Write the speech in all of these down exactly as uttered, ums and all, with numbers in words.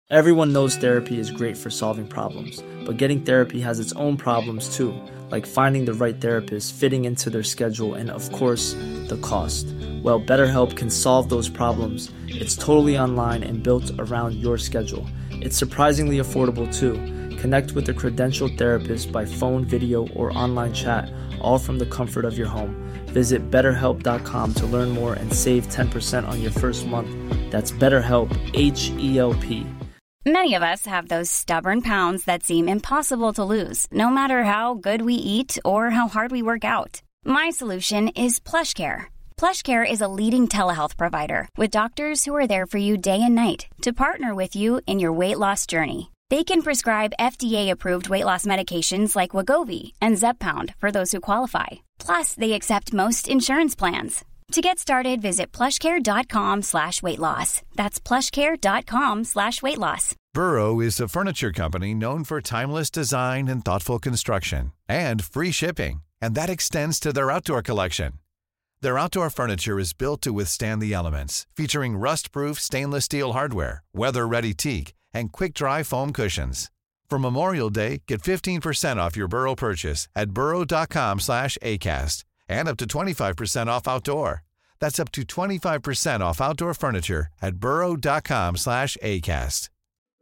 Everyone knows therapy is great for solving problems, but getting therapy has its own problems too, like finding the right therapist, fitting into their schedule, and of course, the cost. Well, BetterHelp can solve those problems. It's totally online and built around your schedule. It's surprisingly affordable too. Connect with a credentialed therapist by phone, video, or online chat, all from the comfort of your home. Visit better help dot com to learn more and save ten percent on your first month. That's BetterHelp, H E L P. Many of us have those stubborn pounds that seem impossible to lose, no matter how good we eat or how hard we work out. My solution is PlushCare. PlushCare is a leading telehealth provider with doctors who are there for you day and night to partner with you in your weight loss journey. They can prescribe F D A-approved weight loss medications like Wegovy and Zepbound for those who qualify. Plus, they accept most insurance plans. To get started, visit plushcare.com slash weight loss. That's plushcare.com slash weight loss. Burrow is a furniture company known for timeless design and thoughtful construction and free shipping, and that extends to their outdoor collection. Their outdoor furniture is built to withstand the elements, featuring rust-proof stainless steel hardware, weather-ready teak, and quick-dry foam cushions. For Memorial Day, get fifteen percent off your Burrow purchase at burrow.com slash ACAST and up to twenty-five percent off outdoor. That's up to twenty-five percent off outdoor furniture at burrow.com slash ACAST.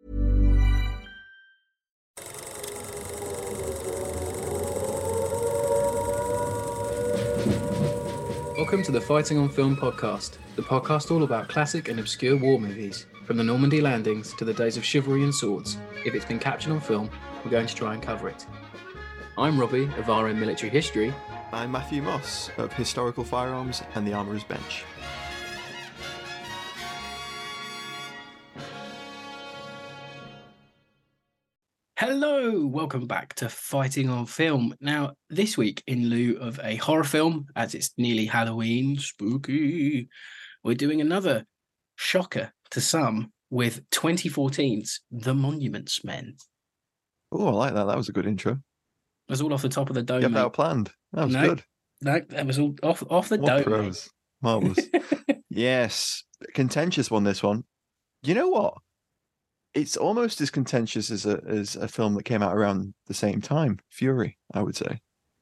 Welcome to the Fighting on Film podcast, the podcast all about classic and obscure war movies, from the Normandy landings to the days of chivalry and swords. If it's been captured on film, we're going to try and cover it. I'm Robbie of R M Military History. I'm Matthew Moss of Historical Firearms and the Armourer's Bench. Hello, welcome back to Fighting on Film. Now, this week, in lieu of a horror film, as it's nearly Halloween, spooky, we're doing another shocker to some with twenty fourteen's The Monuments Men. Oh, I like that. That was a good intro. It was all off the top of the dome. You have mate. that planned. That was no, good. No, that was all off off the what dome. Pros. Marvellous. Yes. Contentious one, this one. You know what? It's almost as contentious as a as a film that came out around the same time, Fury, I would say.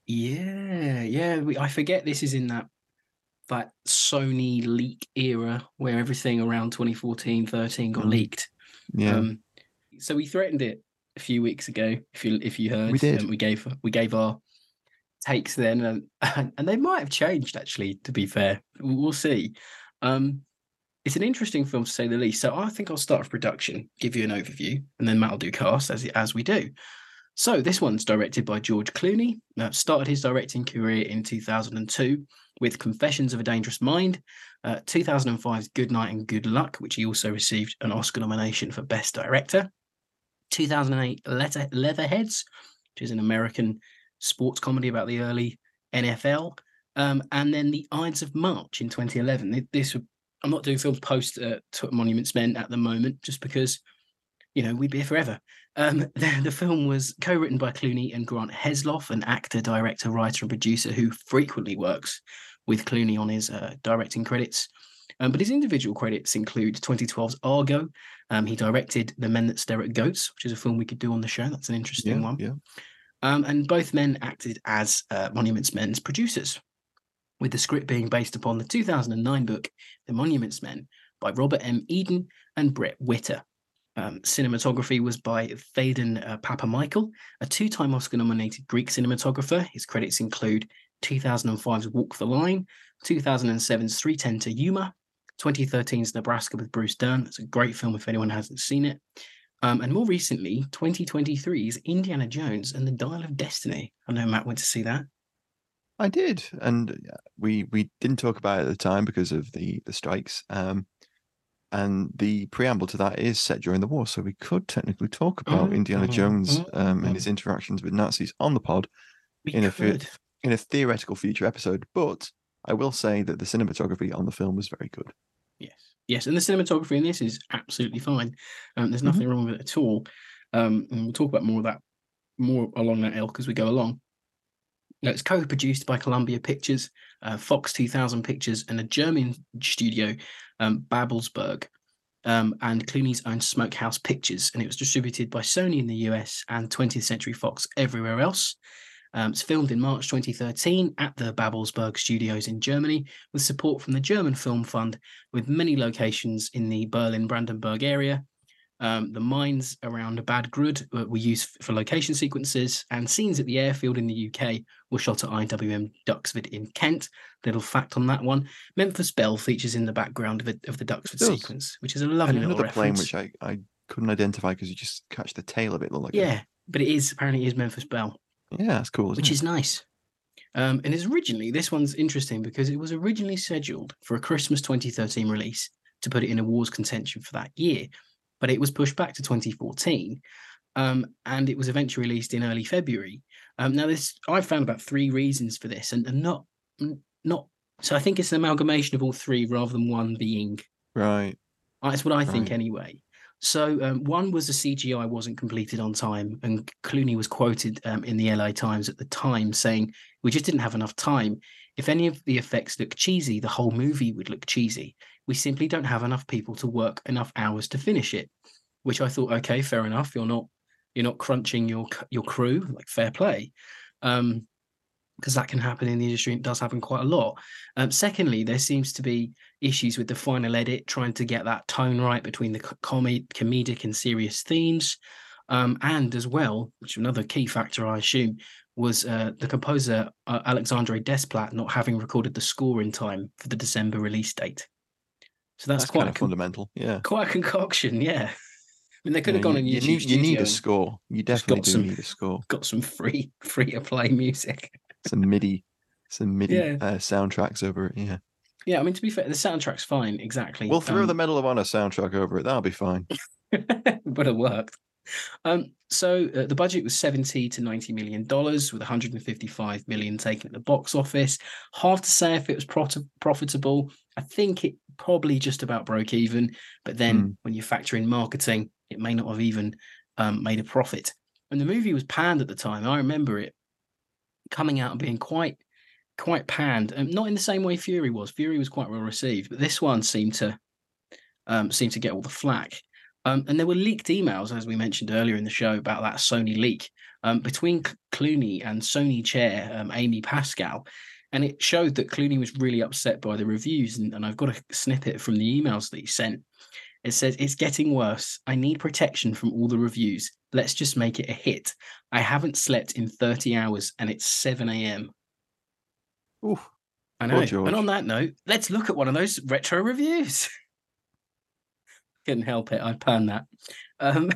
Yeah, yeah. We, I forget this is in that that Sony leak era where everything around twenty fourteen, thirteen got mm. leaked. Yeah. Um, so we threatened it a few weeks ago. If you if you heard, we did. Um, we gave we gave our takes then, and and they might have changed actually. To be fair, we'll see. Um, It's an interesting film to say the least. So I think I'll start with production, give you an overview, and then Matt will do cast as as we do. So this one's directed by George Clooney. Uh, started his directing career in two thousand two with Confessions of a Dangerous Mind, uh, two thousand five's Good Night and Good Luck, which he also received an Oscar nomination for Best Director. two thousand eight Leather, Leatherheads, which is an American sports comedy about the early N F L. Um, and then The Ides of March in twenty eleven. This would I'm not doing films post uh, Monuments Men at the moment, just because, you know, we'd be here forever. Um, the, the film was co-written by Clooney and Grant Heslov, an actor, director, writer, and producer who frequently works with Clooney on his uh, directing credits. Um, but his individual credits include twenty twelve's Argo. Um, he directed The Men That Stare at Goats, which is a film we could do on the show. That's an interesting yeah, one. Yeah. Um, and both men acted as uh, Monuments Men's producers, with the script being based upon the two thousand nine book, The Monuments Men, by Robert M. Eden and Brett Witter. Um, cinematography was by Phaedon uh, Papamichael, a two-time Oscar-nominated Greek cinematographer. His credits include two thousand five's Walk the Line, two thousand seven's three ten to Yuma, twenty thirteen's Nebraska with Bruce Dern. It's a great film if anyone hasn't seen it. Um, and more recently, twenty twenty-three's Indiana Jones and the Dial of Destiny. I know Matt went to see that. I did, and we we didn't talk about it at the time because of the the strikes. Um, and the preamble to that is set during the war, so we could technically talk about mm-hmm. Indiana Jones um, mm-hmm. and his interactions with Nazis on the pod we in could. a in a theoretical future episode. But I will say that the cinematography on the film was very good. Yes, yes, and the cinematography in this is absolutely fine. Um, there's nothing mm-hmm. wrong with it at all. Um, and we'll talk about more of that, more along that ilk as we go along. It's co-produced by Columbia Pictures, uh, Fox two thousand Pictures, and a German studio, um, Babelsberg. um, and Clooney's own Smokehouse Pictures, and it was distributed by Sony in the U S and twentieth Century Fox everywhere else. Um, it's filmed in March twenty thirteen at the Babelsberg Studios in Germany, with support from the German Film Fund, with many locations in the Berlin-Brandenburg area. Um, the mines around Bad Grud were used for location sequences, and scenes at the airfield in the U K were shot at I W M Duxford in Kent. Little fact on that one: Memphis Belle features in the background of, it, of the Duxford sequence, which is a lovely and little another plane reference. which I, I couldn't identify because you just catch the tail of it. Look like yeah, a... but it is apparently it is Memphis Belle. Yeah, that's cool. Which it? is nice. Um, and it's originally, this one's interesting because it was originally scheduled for a Christmas twenty thirteen release to put it in awards contention for that year, but it was pushed back to twenty fourteen, um, and it was eventually released in early February. Um, now, this I found about three reasons for this, and, and not not. So I think it's an amalgamation of all three rather than one being right. That's what I think right. anyway. So um, one was the C G I wasn't completed on time, and Clooney was quoted um, in the L A Times at the time saying, "We just didn't have enough time. If any of the effects look cheesy, the whole movie would look cheesy. We simply don't have enough people to work enough hours to finish it." Which I thought, okay, fair enough. You're not you're not crunching your your crew, like fair play. Um, because that can happen in the industry. It does happen quite a lot. Um, secondly, there seems to be issues with the final edit, trying to get that tone right between the com- comedic and serious themes. Um, and as well, which is another key factor, I assume, was uh, the composer, uh, Alexandre Desplat, not having recorded the score in time for the December release date. So that's, that's quite kind of con- fundamental. Yeah. Quite a concoction. Yeah. I mean, they could yeah, have gone you, on YouTube you need, Studio. You need a score. You definitely do some, need a score. Got some free, free to play music. Some MIDI, some MIDI yeah. uh, soundtracks over it. Yeah. Yeah, I mean, to be fair, the soundtrack's fine, exactly. We'll throw um, the Medal of Honor soundtrack over it. That'll be fine. But it worked. Um, so uh, the budget was seventy to ninety million dollars, with one hundred fifty-five million taken at the box office. Hard to say if it was pro- profitable. I think it probably just about broke even. But then mm. when you factor in marketing, it may not have even um, made a profit. And the movie was panned at the time. I remember it coming out and being quite quite panned, and um, not in the same way Fury was. Fury was quite well received, but this one seemed to um, seemed to get all the flack. Um, and there were leaked emails, as we mentioned earlier in the show, about that Sony leak um, between Clooney and Sony chair um, Amy Pascal, and it showed that Clooney was really upset by the reviews. And, and I've got a snippet from the emails that he sent. It says, "It's getting worse. I need protection from all the reviews. Let's just make it a hit. I haven't slept in thirty hours, and it's seven a.m." Oof. I know. And on that note, let's look at one of those retro reviews. Couldn't help it. I panned that. Um,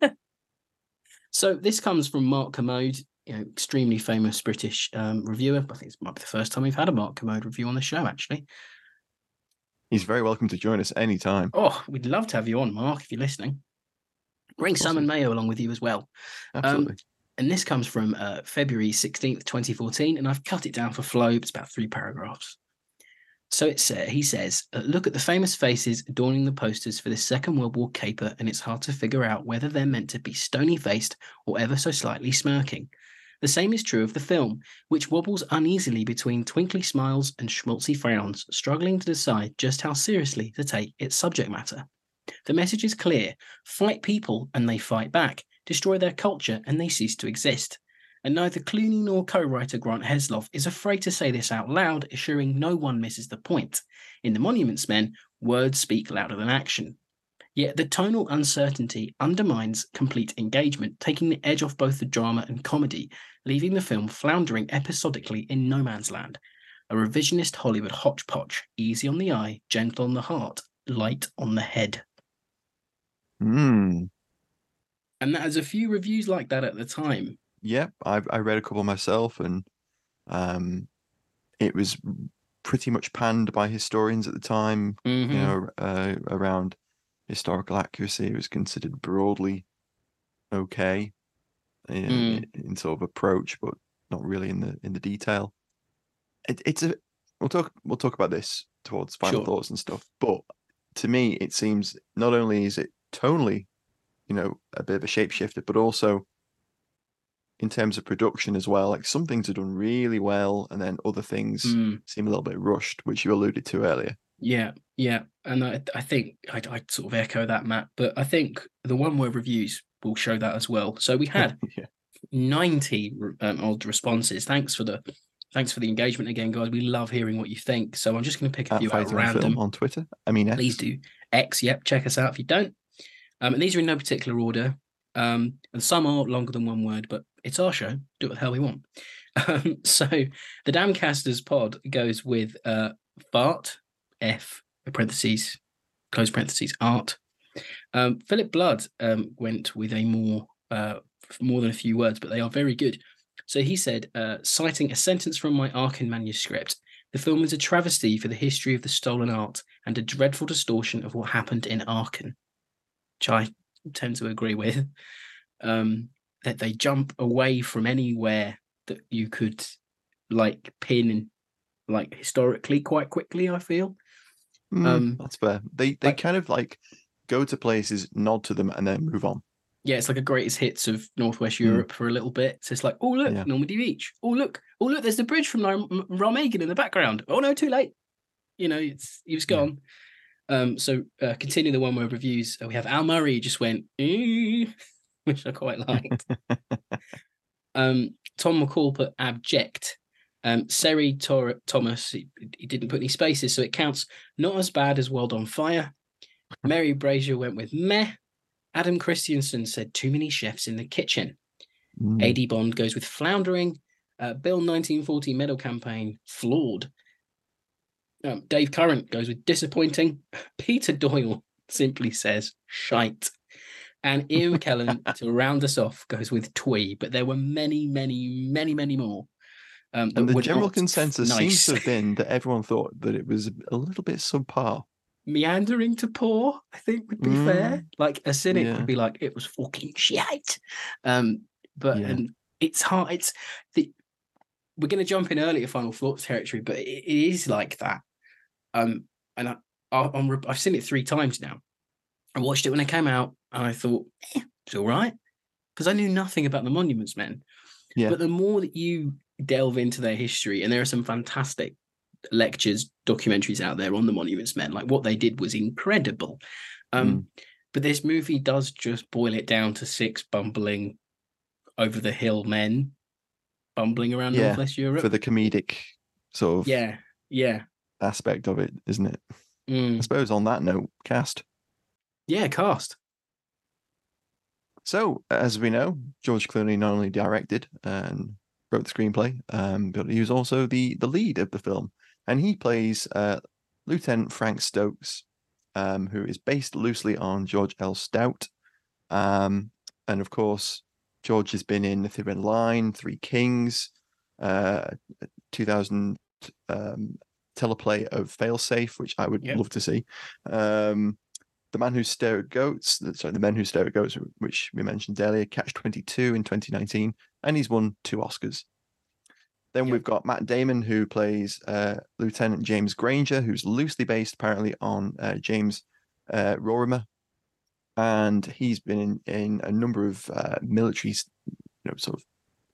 so this comes from Mark Commode, you know, extremely famous British um, reviewer. I think it might be the first time we've had a Mark Commode review on the show, actually. He's very welcome to join us anytime. Oh, we'd love to have you on, Mark, if you're listening. Bring Sam and Mayo along with you as well. Absolutely. Um, and this comes from uh, February sixteenth, twenty fourteen, and I've cut it down for flow. It's about three paragraphs. So it's, uh, he says, "Look at the famous faces adorning the posters for this Second World War caper, and it's hard to figure out whether they're meant to be stony-faced or ever so slightly smirking. The same is true of the film, which wobbles uneasily between twinkly smiles and schmaltzy frowns, struggling to decide just how seriously to take its subject matter. The message is clear. Fight people and they fight back. Destroy their culture and they cease to exist. And neither Clooney nor co-writer Grant Heslov is afraid to say this out loud, assuring no one misses the point. In The Monuments Men, words speak louder than action. Yet the tonal uncertainty undermines complete engagement, taking the edge off both the drama and comedy, leaving the film floundering episodically in no man's land. A revisionist Hollywood hodgepodge, easy on the eye, gentle on the heart, light on the head." Hmm. And there's a few reviews like that at the time. Yep, I I read a couple myself, and um, it was pretty much panned by historians at the time. Mm-hmm. You know, uh, around historical accuracy, it was considered broadly okay in, Mm. in, in sort of approach, but not really in the in the detail. It, it's a we'll talk we'll talk about this towards final Sure. thoughts and stuff. But to me, it seems not only is it tonally, you know, a bit of a shapeshifter, but also in terms of production as well. Like, some things are done really well, and then other things Mm. seem a little bit rushed, which you alluded to earlier. Yeah, yeah, and I, I think I, I sort of echo that, Matt. But I think the one word reviews will show that as well. So we had Yeah. ninety um, odd responses. Thanks for the thanks for the engagement again, guys. We love hearing what you think. So I'm just going to pick a At few out Fighting on random. Film on Twitter. I mean, X. Please do. X, yep. Check us out if you don't. Um, and these are in no particular order. Um, and some are longer than one word, but it's our show. Do what the hell we want. Um, so the Damcasters pod goes with uh, fart, F, parentheses, close parentheses, art. Um, Philip Blood um, went with a more uh, more than a few words, but they are very good. So he said, uh, citing a sentence from my Arkin manuscript, the film is a travesty for the history of the stolen art and a dreadful distortion of what happened in Arkin, which I tend to agree with. Um, that they jump away from anywhere that you could like pin like historically quite quickly, I feel. Mm, um, that's fair. They they like- kind of like go to places, nod to them, and then move on. Yeah, it's like a greatest hits of Northwest Mm. Europe for a little bit. So it's like, oh look, Yeah. Normandy Beach. Oh look, oh look, there's the bridge from Rom- Romegan in the background. Oh no, too late. You know, it's he was Yeah. gone. Um, so uh, continue the one word reviews. Uh, we have Al Murray just went, "Eh," which I quite liked. um, Tom McCall put abject. Um, Seri Tor- Thomas, he, he didn't put any spaces, so it counts. Not as bad as World on Fire. Mary Brazier went with meh. Adam Christiansen said too many chefs in the kitchen. Mm. A D Bond goes with floundering. Uh, Bill nineteen forty medal campaign flawed. Um, Dave Current goes with disappointing. Peter Doyle simply says shite. And Ian McKellen, to round us off, goes with twee. But there were many, many, many, many more. Um, that And the were general not consensus nice. seems to have been that everyone thought that it was a little bit subpar. Meandering to poor, I think would be Mm, fair. Like a cynic yeah. would be like, it was fucking shit. Um, but Yeah. and it's hard. It's the we're going to jump in early to Final Thoughts territory, but it, it is like that. Um, and I, I, I'm, I've seen it three times now. I watched it when it came out, and I thought eh, it's all right because I knew nothing about the Monuments Men. Yeah. But the more that you delve into their history, and there are some fantastic lectures, documentaries out there on the Monuments Men, like what they did was incredible. Um, Mm. But this movie does just boil it down to six bumbling over the hill men bumbling around Yeah, Northwest Europe. For the comedic sort of yeah, yeah, aspect of it, isn't it? I mm. suppose on that note, cast. yeah, cast. So, as we know, George Clooney not only directed and wrote the screenplay, um, but he was also the, the lead of the film. And he plays uh, Lieutenant Frank Stokes, um, who is based loosely on George L. Stout. Um, and of course, George has been in The Thin Red Line, Three Kings, uh, two thousand um, teleplay of Failsafe, which I would Yep. love to see. Um, The Man Who Stared at Goats, sorry, The Men Who Stare at Goats, which we mentioned earlier, Catch twenty-two in twenty nineteen, and he's won two Oscars. Then Yep. we've got Matt Damon, who plays uh, Lieutenant James Granger, who's loosely based apparently on uh, James uh, Rorimer. And he's been in, in a number of uh, military, you know, sort of.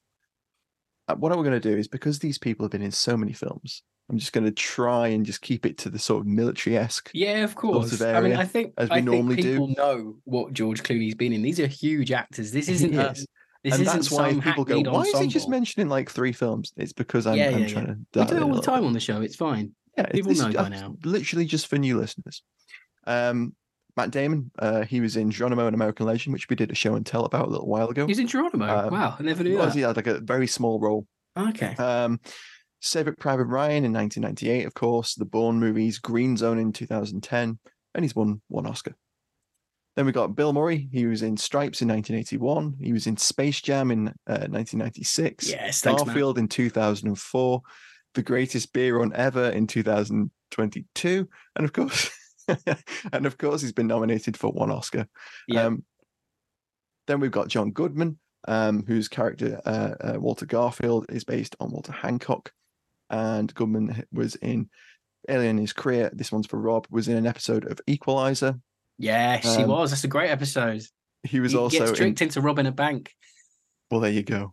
Uh, what I'm going to do is, because these people have been in so many films, I'm just going to try and just keep it to the sort of military-esque. Yeah, of course. of I mean, area, I think as we I think normally do. people know what George Clooney's been in. These are huge actors. This He isn't a, is. this And isn't that's why some people go, hackneyed why is he just ensemble. mentioning like three films? It's because I'm, Yeah, I'm yeah, trying yeah. to We dial do it in a all the little time bit. on the show. It's fine. Yeah, People this know is by uh, now. literally just for new listeners. Um, Matt Damon, uh, he was in Geronimo and American Legend, which we did a show and tell about a little while ago. He's in Geronimo. Um, Wow, I never He knew was, that. he had like a very small role. Okay. Um, Saving Private Ryan in nineteen ninety-eight, of course, the Bourne movies, Green Zone in two thousand ten, and he's won one Oscar. Then we got Bill Murray. He was in Stripes in nineteen eighty-one. He was in Space Jam in uh, nineteen ninety-six. Yes, thanks, Matt. Garfield in two thousand four. The Greatest Beer Run Ever in two thousand twenty-two. And of course, and of course, he's been nominated for one Oscar. Yeah. Um, then we've got John Goodman, um, whose character, uh, uh, Walter Garfield, is based on Walter Hancock. And Goodman was in early in his career, this one's for Rob, was in an episode of Equalizer. Yes, he um, was. That's a great episode. He was he also gets in, tricked into robbing a bank. well, there you go.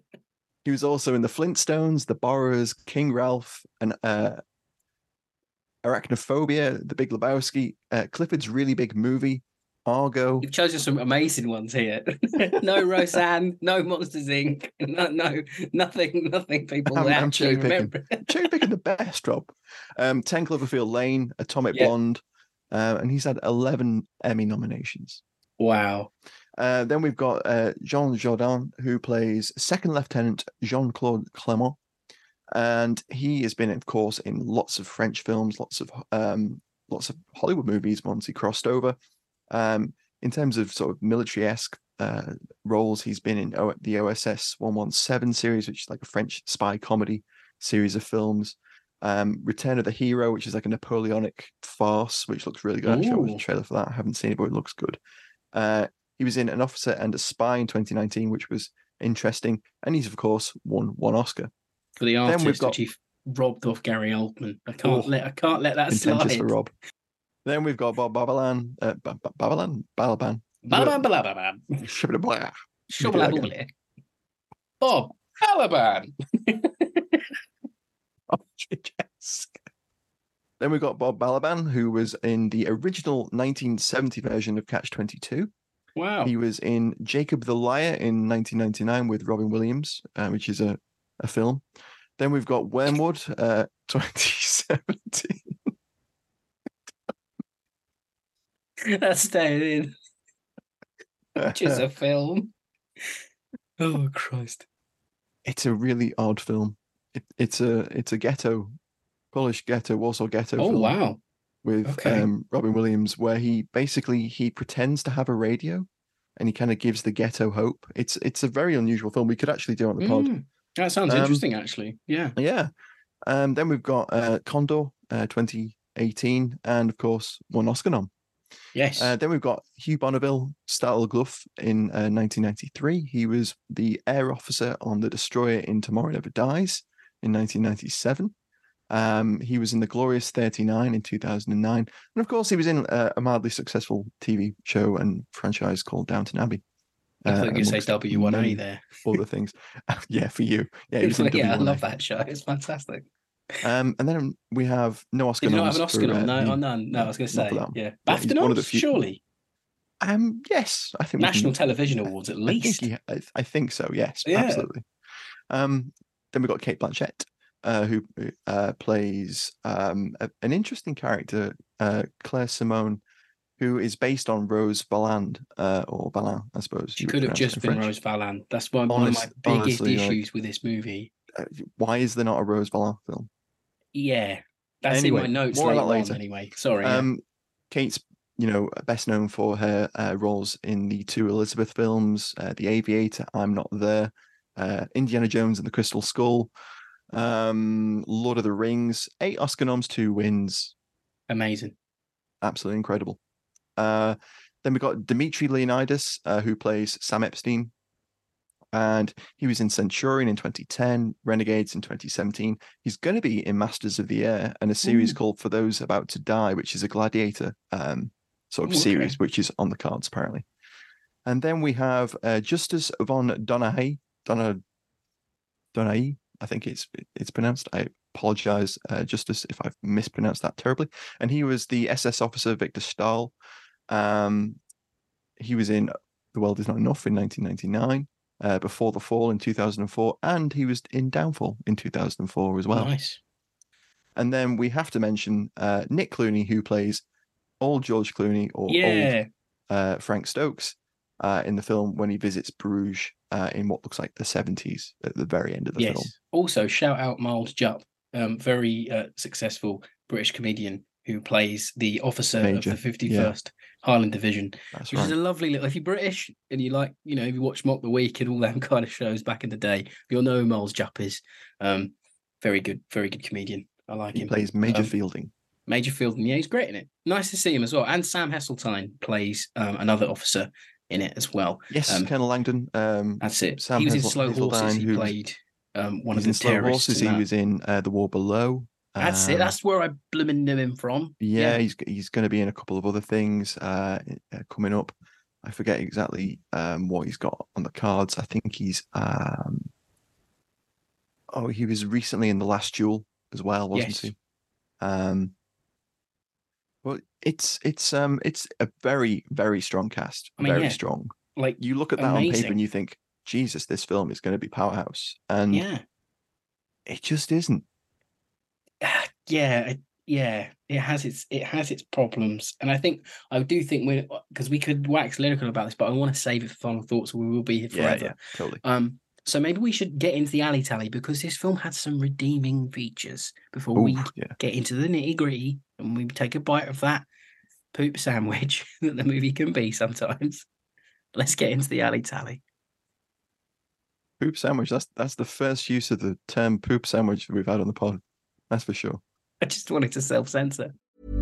He was also in the Flintstones, the Borrowers, King Ralph, and uh, Arachnophobia, The Big Lebowski, uh, Clifford's Really Big Movie, Argo. You've chosen some amazing ones here. No Roseanne, no Monsters Incorporated, no, no, nothing, nothing. People I'm, I'm actually cherry picking, remember. cherry picking the best, Rob. Um, ten Cloverfield Lane, Atomic Yeah. Blonde, uh, and he's had eleven Emmy nominations. Wow. Uh, then we've got uh, Jean Jordan, who plays Second Lieutenant Jean-Claude Clément. And he has been, of course, in lots of French films, lots of um, lots of Hollywood movies once he crossed over. Um, in terms of sort of military-esque uh, roles, he's been in o- the O S S one seventeen series, which is like a French spy comedy series of films. Um, Return of the Hero, which is like a Napoleonic farce, which looks really good. Actually, I watched Ooh. a trailer for that. I haven't seen it, but it looks good. Uh, he was in An Officer and a Spy in twenty nineteen, which was interesting. And he's, of course, won one Oscar. For the Then artist, we've got- which he robbed off Gary Oldman. I can't Oh, let I can't let that Contentious slide. for Rob. Then we've got Bob Babalan, uh, Ba- Ba- Babalan, Balaban. Ba-ba-ba-ba-ba-ba. Shibboleth. Shubba-labba-blah. Bob Balaban. Then we've got Bob Balaban, who was in the original nineteen seventy version of Catch twenty-two. Wow. He was in Jacob the Liar in nineteen ninety-nine with Robin Williams, uh, which is a, a film. Then we've got Wormwood, uh, twenty seventeen. That's staying in. Which is a film. Oh Christ. It's a really odd film. It, it's a it's a ghetto, Polish ghetto, Warsaw ghetto Oh film wow. with Okay. um, Robin Williams, where he basically he pretends to have a radio, and he kind of gives the ghetto hope. It's it's a very unusual film. We could actually do it on the pod. Mm, that sounds Um, interesting, actually. Yeah. Yeah. Um, then we've got uh, Condor, uh, twenty eighteen, and of course one Oscar nom. Yes. Uh, then we've got Hugh Bonneville, Startle Gluff in uh, nineteen ninety-three. He was the air officer on the destroyer in Tomorrow Never Dies in nineteen ninety-seven. Um, he was in The Glorious thirty-nine in two thousand nine. And of course, he was in uh, a mildly successful T V show and franchise called Downton Abbey. I thought you were going to say amongst W one A many there. Other things. Yeah, for you. Yeah, he was in yeah, I W one A. love that show. It's fantastic. Um, and then we have no Oscar Did you not have noms an Oscar for, uh, nom? No, the- oh, none. No, I was going to not say. for that. Yeah. Yeah, he's BAFTA one of the noms? few- Surely. Um, yes, I think we National can- Television Awards, at I least. think, he, I, I think so. Yes, Yeah. absolutely. Um, then we've got Kate Blanchett, uh, who uh, plays um, a, an interesting character, uh, Claire Simone, who is based on Rose Valland, uh, or Valland, I suppose. She you would could have pronounce it just in been French. Rose Valland. That's one, one of my Honest- biggest honestly, like- issues with this movie. Uh, why is there not a Rose Valland film? Yeah. That's Anyway, in my notes more on later, that on, later. anyway. Sorry. yeah. Um, Kate's, you know, best known for her uh, roles in the two Elizabeth films, uh, The Aviator, I'm Not There, uh, Indiana Jones and the Crystal Skull, um, Lord of the Rings, eight Oscar noms, two wins, Amazing. absolutely incredible. Uh, then we've got Dimitri Leonidas, uh, who plays Sam Epstein, and he was in Centurion in twenty ten, Renegades in twenty seventeen. He's going to be in Masters of the Air and a series Ooh. called For Those About to Die, which is a gladiator um, sort of Ooh, okay. series, which is on the cards apparently. And then we have uh, Justus von Donahay, Dona, Donahay, I think it's it's pronounced. I apologize, uh, Justus, if I've mispronounced that terribly. And he was the S S officer Victor Stahl. Um, he was in The World Is Not Enough in nineteen ninety-nine. Uh, Before the Fall in two thousand four, and he was in Downfall in two thousand four as well. Nice. And then we have to mention uh, Nick Clooney, who plays old George Clooney or Yeah. old uh, Frank Stokes uh, in the film when he visits Bruges uh, in what looks like the seventies at the very end of the Yes. film. Also, shout out Miles Jupp, um, very uh, successful British comedian who plays the officer Major, of the fifty-first Highland Division, That's which right. is a lovely little. If you're British and you like, you know, if you watch Mock the Week and all them kind of shows back in the day, you'll know who Miles Jupp is. Um, very good, very good comedian. I like He him. plays Major Um, Fielding. Major Fielding, yeah, he's great in it. Nice to see him as well. And Sam Heseltine plays um, another officer in it as well. Yes, um, Colonel Langdon. Um, That's it. Sam he was in Hesel- Slow Horses. Heseldine, He who was- played um, one he's of in the Slow terrorists. Horses. in He that. was in uh, The War Below. That's it. Um, That's where I blimmin' knew him from. Yeah, he's he's going to be in a couple of other things uh, uh, coming up. I forget exactly um, what he's got on the cards. I think he's um, oh, he was recently in The Last Duel as well, wasn't Yes. he? Um, Well, it's it's um it's a very very strong cast. I mean, very yeah, strong. like You look at that on amazing. paper and you think, Jesus, this film is going to be powerhouse, and Yeah, it just isn't. yeah, it, yeah. It has its it has its problems, and I think I do think we because we could wax lyrical about this, but I want to save it for final thoughts. We will be here Yeah, forever. yeah, totally. Um, so maybe we should get into the alley tally because this film had some redeeming features before Ooh, we yeah. get into the nitty gritty and we take a bite of that poop sandwich that the movie can be sometimes. Let's get into the alley tally. Poop sandwich. That's that's the first use of the term poop sandwich we've had on the pod. That's for sure. I just wanted to self-censor.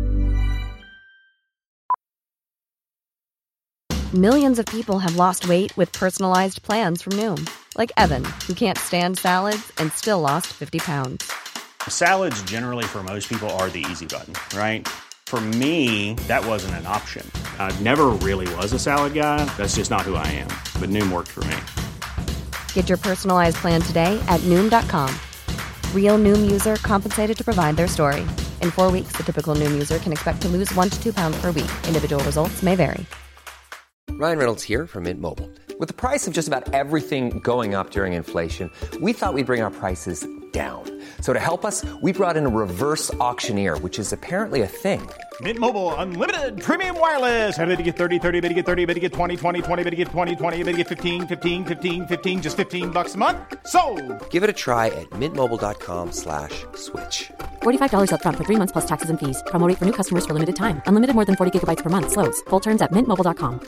Millions of people have lost weight with personalized plans from Noom. Like Evan, who can't stand salads and still lost fifty pounds. Salads generally for most people are the easy button, right? For me, that wasn't an option. I never really was a salad guy. That's just not who I am. But Noom worked for me. Get your personalized plan today at Noom dot com. Real Noom user compensated to provide their story. In four weeks, the typical Noom user can expect to lose one to two pounds per week. Individual results may vary. Ryan Reynolds here from Mint Mobile. With the price of just about everything going up during inflation, we thought we'd bring our prices down. So to help us, we brought in a reverse auctioneer, which is apparently a thing. Mint Mobile Unlimited Premium Wireless. How to get thirty, thirty, how to get thirty, how to get twenty, twenty, twenty, how to get twenty, twenty, how to get fifteen, fifteen, fifteen, fifteen, just fifteen bucks a month? Sold! Give it a try at mintmobile.com slash switch. forty-five dollars up front for three months plus taxes and fees. Promo rate for new customers for limited time. Unlimited more than forty gigabytes per month. Slows full terms at mint mobile dot com.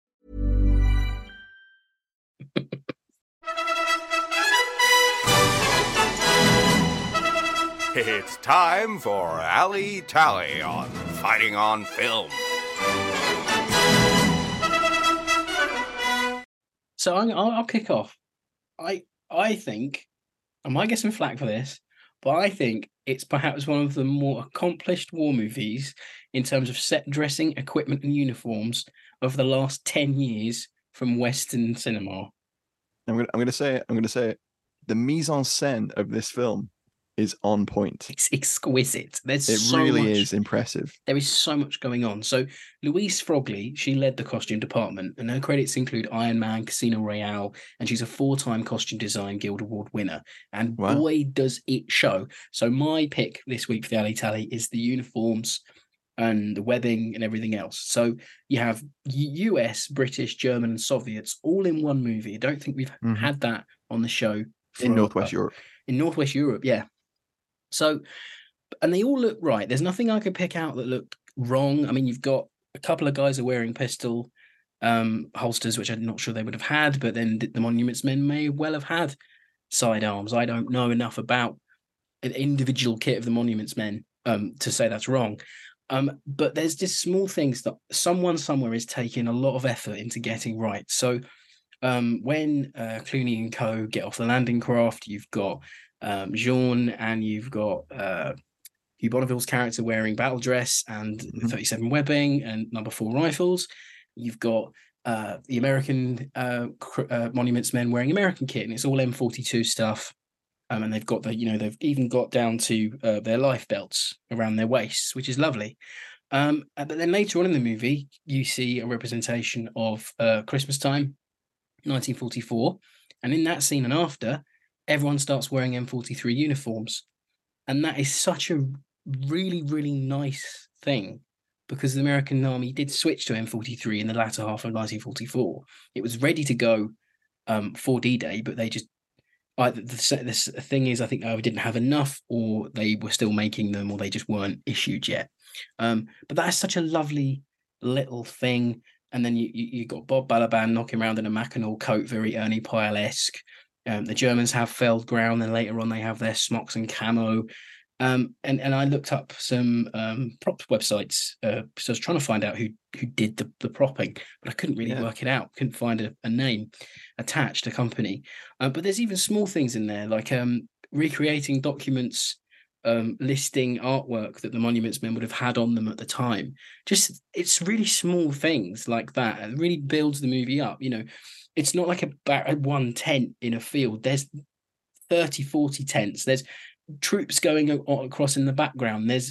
It's time for Alley Tally on Fighting on Film. So I'm, I'll, I'll kick off. I I think I might get some flack for this, but I think it's perhaps one of the more accomplished war movies in terms of set dressing, equipment, and uniforms of the last ten years from Western cinema. I'm gonna I'm gonna say it. I'm gonna say it. The mise en scène of this film is on point. It's exquisite. There's it so really much, is impressive. There is so much going on. So Louise Frogley, she led the costume department, and her credits include Iron Man, Casino Royale, and she's a four-time Costume Design Guild Award winner. And wow. boy, does it show. So my pick this week for the Alley Tally is the uniforms and the webbing and everything else. So you have U S, British, German, and Soviets all in one movie. I don't think we've mm-hmm. had that on the show. For, in Northwest uh, Europe. In Northwest Europe, yeah. So, and they all look right. There's nothing I could pick out that looked wrong. I mean, you've got a couple of guys are wearing pistol um, holsters, which I'm not sure they would have had, but then the Monuments Men may well have had sidearms. I don't know enough about an individual kit of the Monuments Men um, to say that's wrong. Um, but there's just small things that someone somewhere is taking a lot of effort into getting right. So um, when uh, Clooney and co get off the landing craft, you've got Um, Jean and you've got uh, Hugh Bonneville's character wearing battle dress and mm-hmm. thirty-seven webbing and number four rifles. You've got uh, the American uh, uh, Monuments Men wearing American kit, and it's all M forty-two stuff. Um, and they've got the, you know, they've even got down to uh, their life belts around their waists, which is lovely. Um, but then later on in the movie, you see a representation of uh, Christmas time, nineteen forty-four, and in that scene and after, everyone starts wearing M forty-three uniforms. And that is such a really, really nice thing because the American Army did switch to M forty-three in the latter half of nineteen forty-four. It was ready to go um, for D-Day, but they just, I, the, the, the thing is, I think either didn't have enough or they were still making them or they just weren't issued yet. Um, but that is such a lovely little thing. And then you, you, you got Bob Balaban knocking around in a Mackinac coat, very Ernie Pyle-esque. Um, the Germans have felled ground, and later on they have their smocks and camo. Um, and, and I looked up some um, prop websites, uh, so I was trying to find out who who did the, the propping, but I couldn't really yeah. work it out. Couldn't find a, a name attached, a company. Uh, but there's even small things in there, like um, recreating documents, um, listing artwork that the Monuments Men would have had on them at the time. Just, it's really small things like that. It really builds the movie up, you know. It's not like a one tent in a field. There's thirty, forty tents. There's troops going across in the background. There's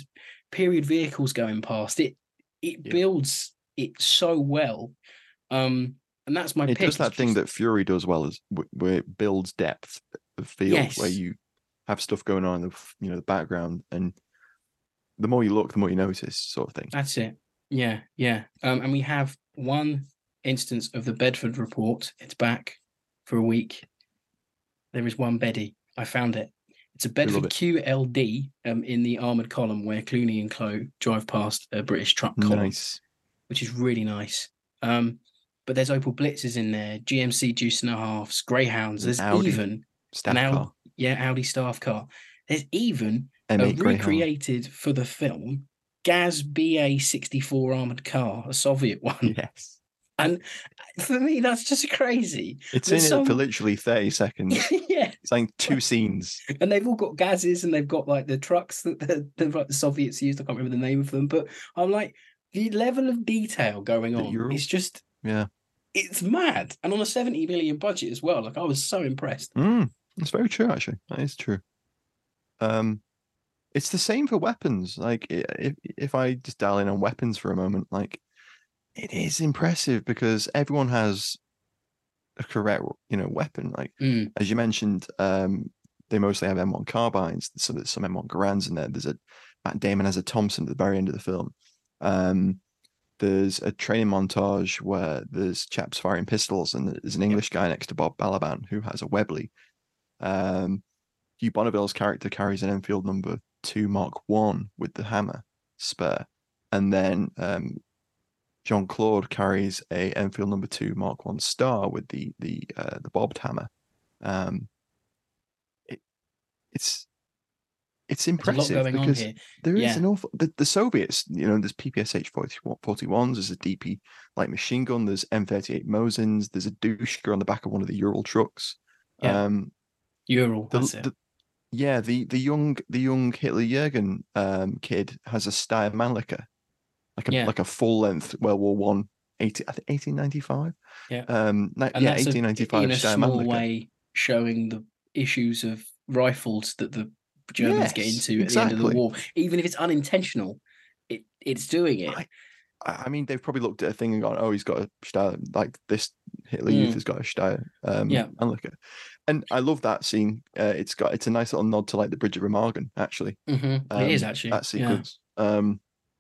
period vehicles going past. It it Yeah. builds it so well. Um, and that's my It pick. does that It's thing just- that Fury does well, is wh- where it builds depth of field, Yes. where you have stuff going on in the f- you know the background, and the more you look, the more you notice, sort of thing. That's it. Yeah, yeah. Um, and we have one instance of the Bedford report. It's back for a week. There is one Beddy. I found it. It's a love Bedford it. Q L D um, in the armoured column where Clooney and Chloe drive past a British truck column, Nice. which is really nice. Um, but there's Opel Blitzes in there, G M C Deuce and a Halves, Greyhounds. There's There's an Audi even Staff an Audi, car. yeah, Audi staff car. There's even M a eight Greyhound. recreated for the film Gaz B A sixty-four armored car, a Soviet one. Yes. And for me, that's just crazy. It's There's in some- it for literally thirty seconds. yeah. It's like two scenes. And they've all got gazes and they've got like the trucks that the, the, like, the Soviets used. I can't remember the name of them, but I'm like, the level of detail going The on Ural. is just, Yeah. it's mad. And on a seventy million budget as well. Like, I was so impressed. Mm, it's very true, actually. That is true. Um, it's the same for weapons. Like, i- if if I just dial in on weapons for a moment, like, it is impressive because everyone has a correct, you know, weapon. Like, Mm. as you mentioned, um, they mostly have M one carbines. So there's some M one Garands in there. There's a Matt Damon has a Thompson at the very end of the film. Um, there's a training montage where there's chaps firing pistols, and there's an English guy next to Bob Balaban who has a Webley. Um, Hugh Bonneville's character carries an Enfield number two Mark One with the hammer spare, and then um, Jean Claude carries a Enfield number two Mark One Star with the the uh, the bobbed hammer. Um, it it's it's There's a lot impressive going on because here. there is Yeah. an awful the, the Soviets. You know, there's P P S H forty-ones, there's a D P light machine gun, there's M thirty-eight Mosins, there's a Dushka on the back of one of the Ural trucks. Yeah. Um, Ural, the, that's it. the- yeah, the the young the young Hitler Jurgen um, kid has a Steyr Mannlicher, like a Yeah. like a full length World War One, eighteen, I think eighteen ninety-five. Yeah. Um, ni- And yeah, that's a- eighteen ninety-five in a Steyr small Mannlicher. way showing the issues of rifles that the Germans get Yes, into at the end of the exactly. war. Even if it's unintentional, it it's doing it. I, I I mean, they've probably looked at a thing and gone, "Oh, he's got a Steyr, like this Hitler Mm. youth has got a Steyr um, Yeah. Mannlicher." And I love that scene. Uh, it's got it's a nice little nod to like the Bridge of Remagen, actually. hmm Um, it is actually. that yeah. sequence, um,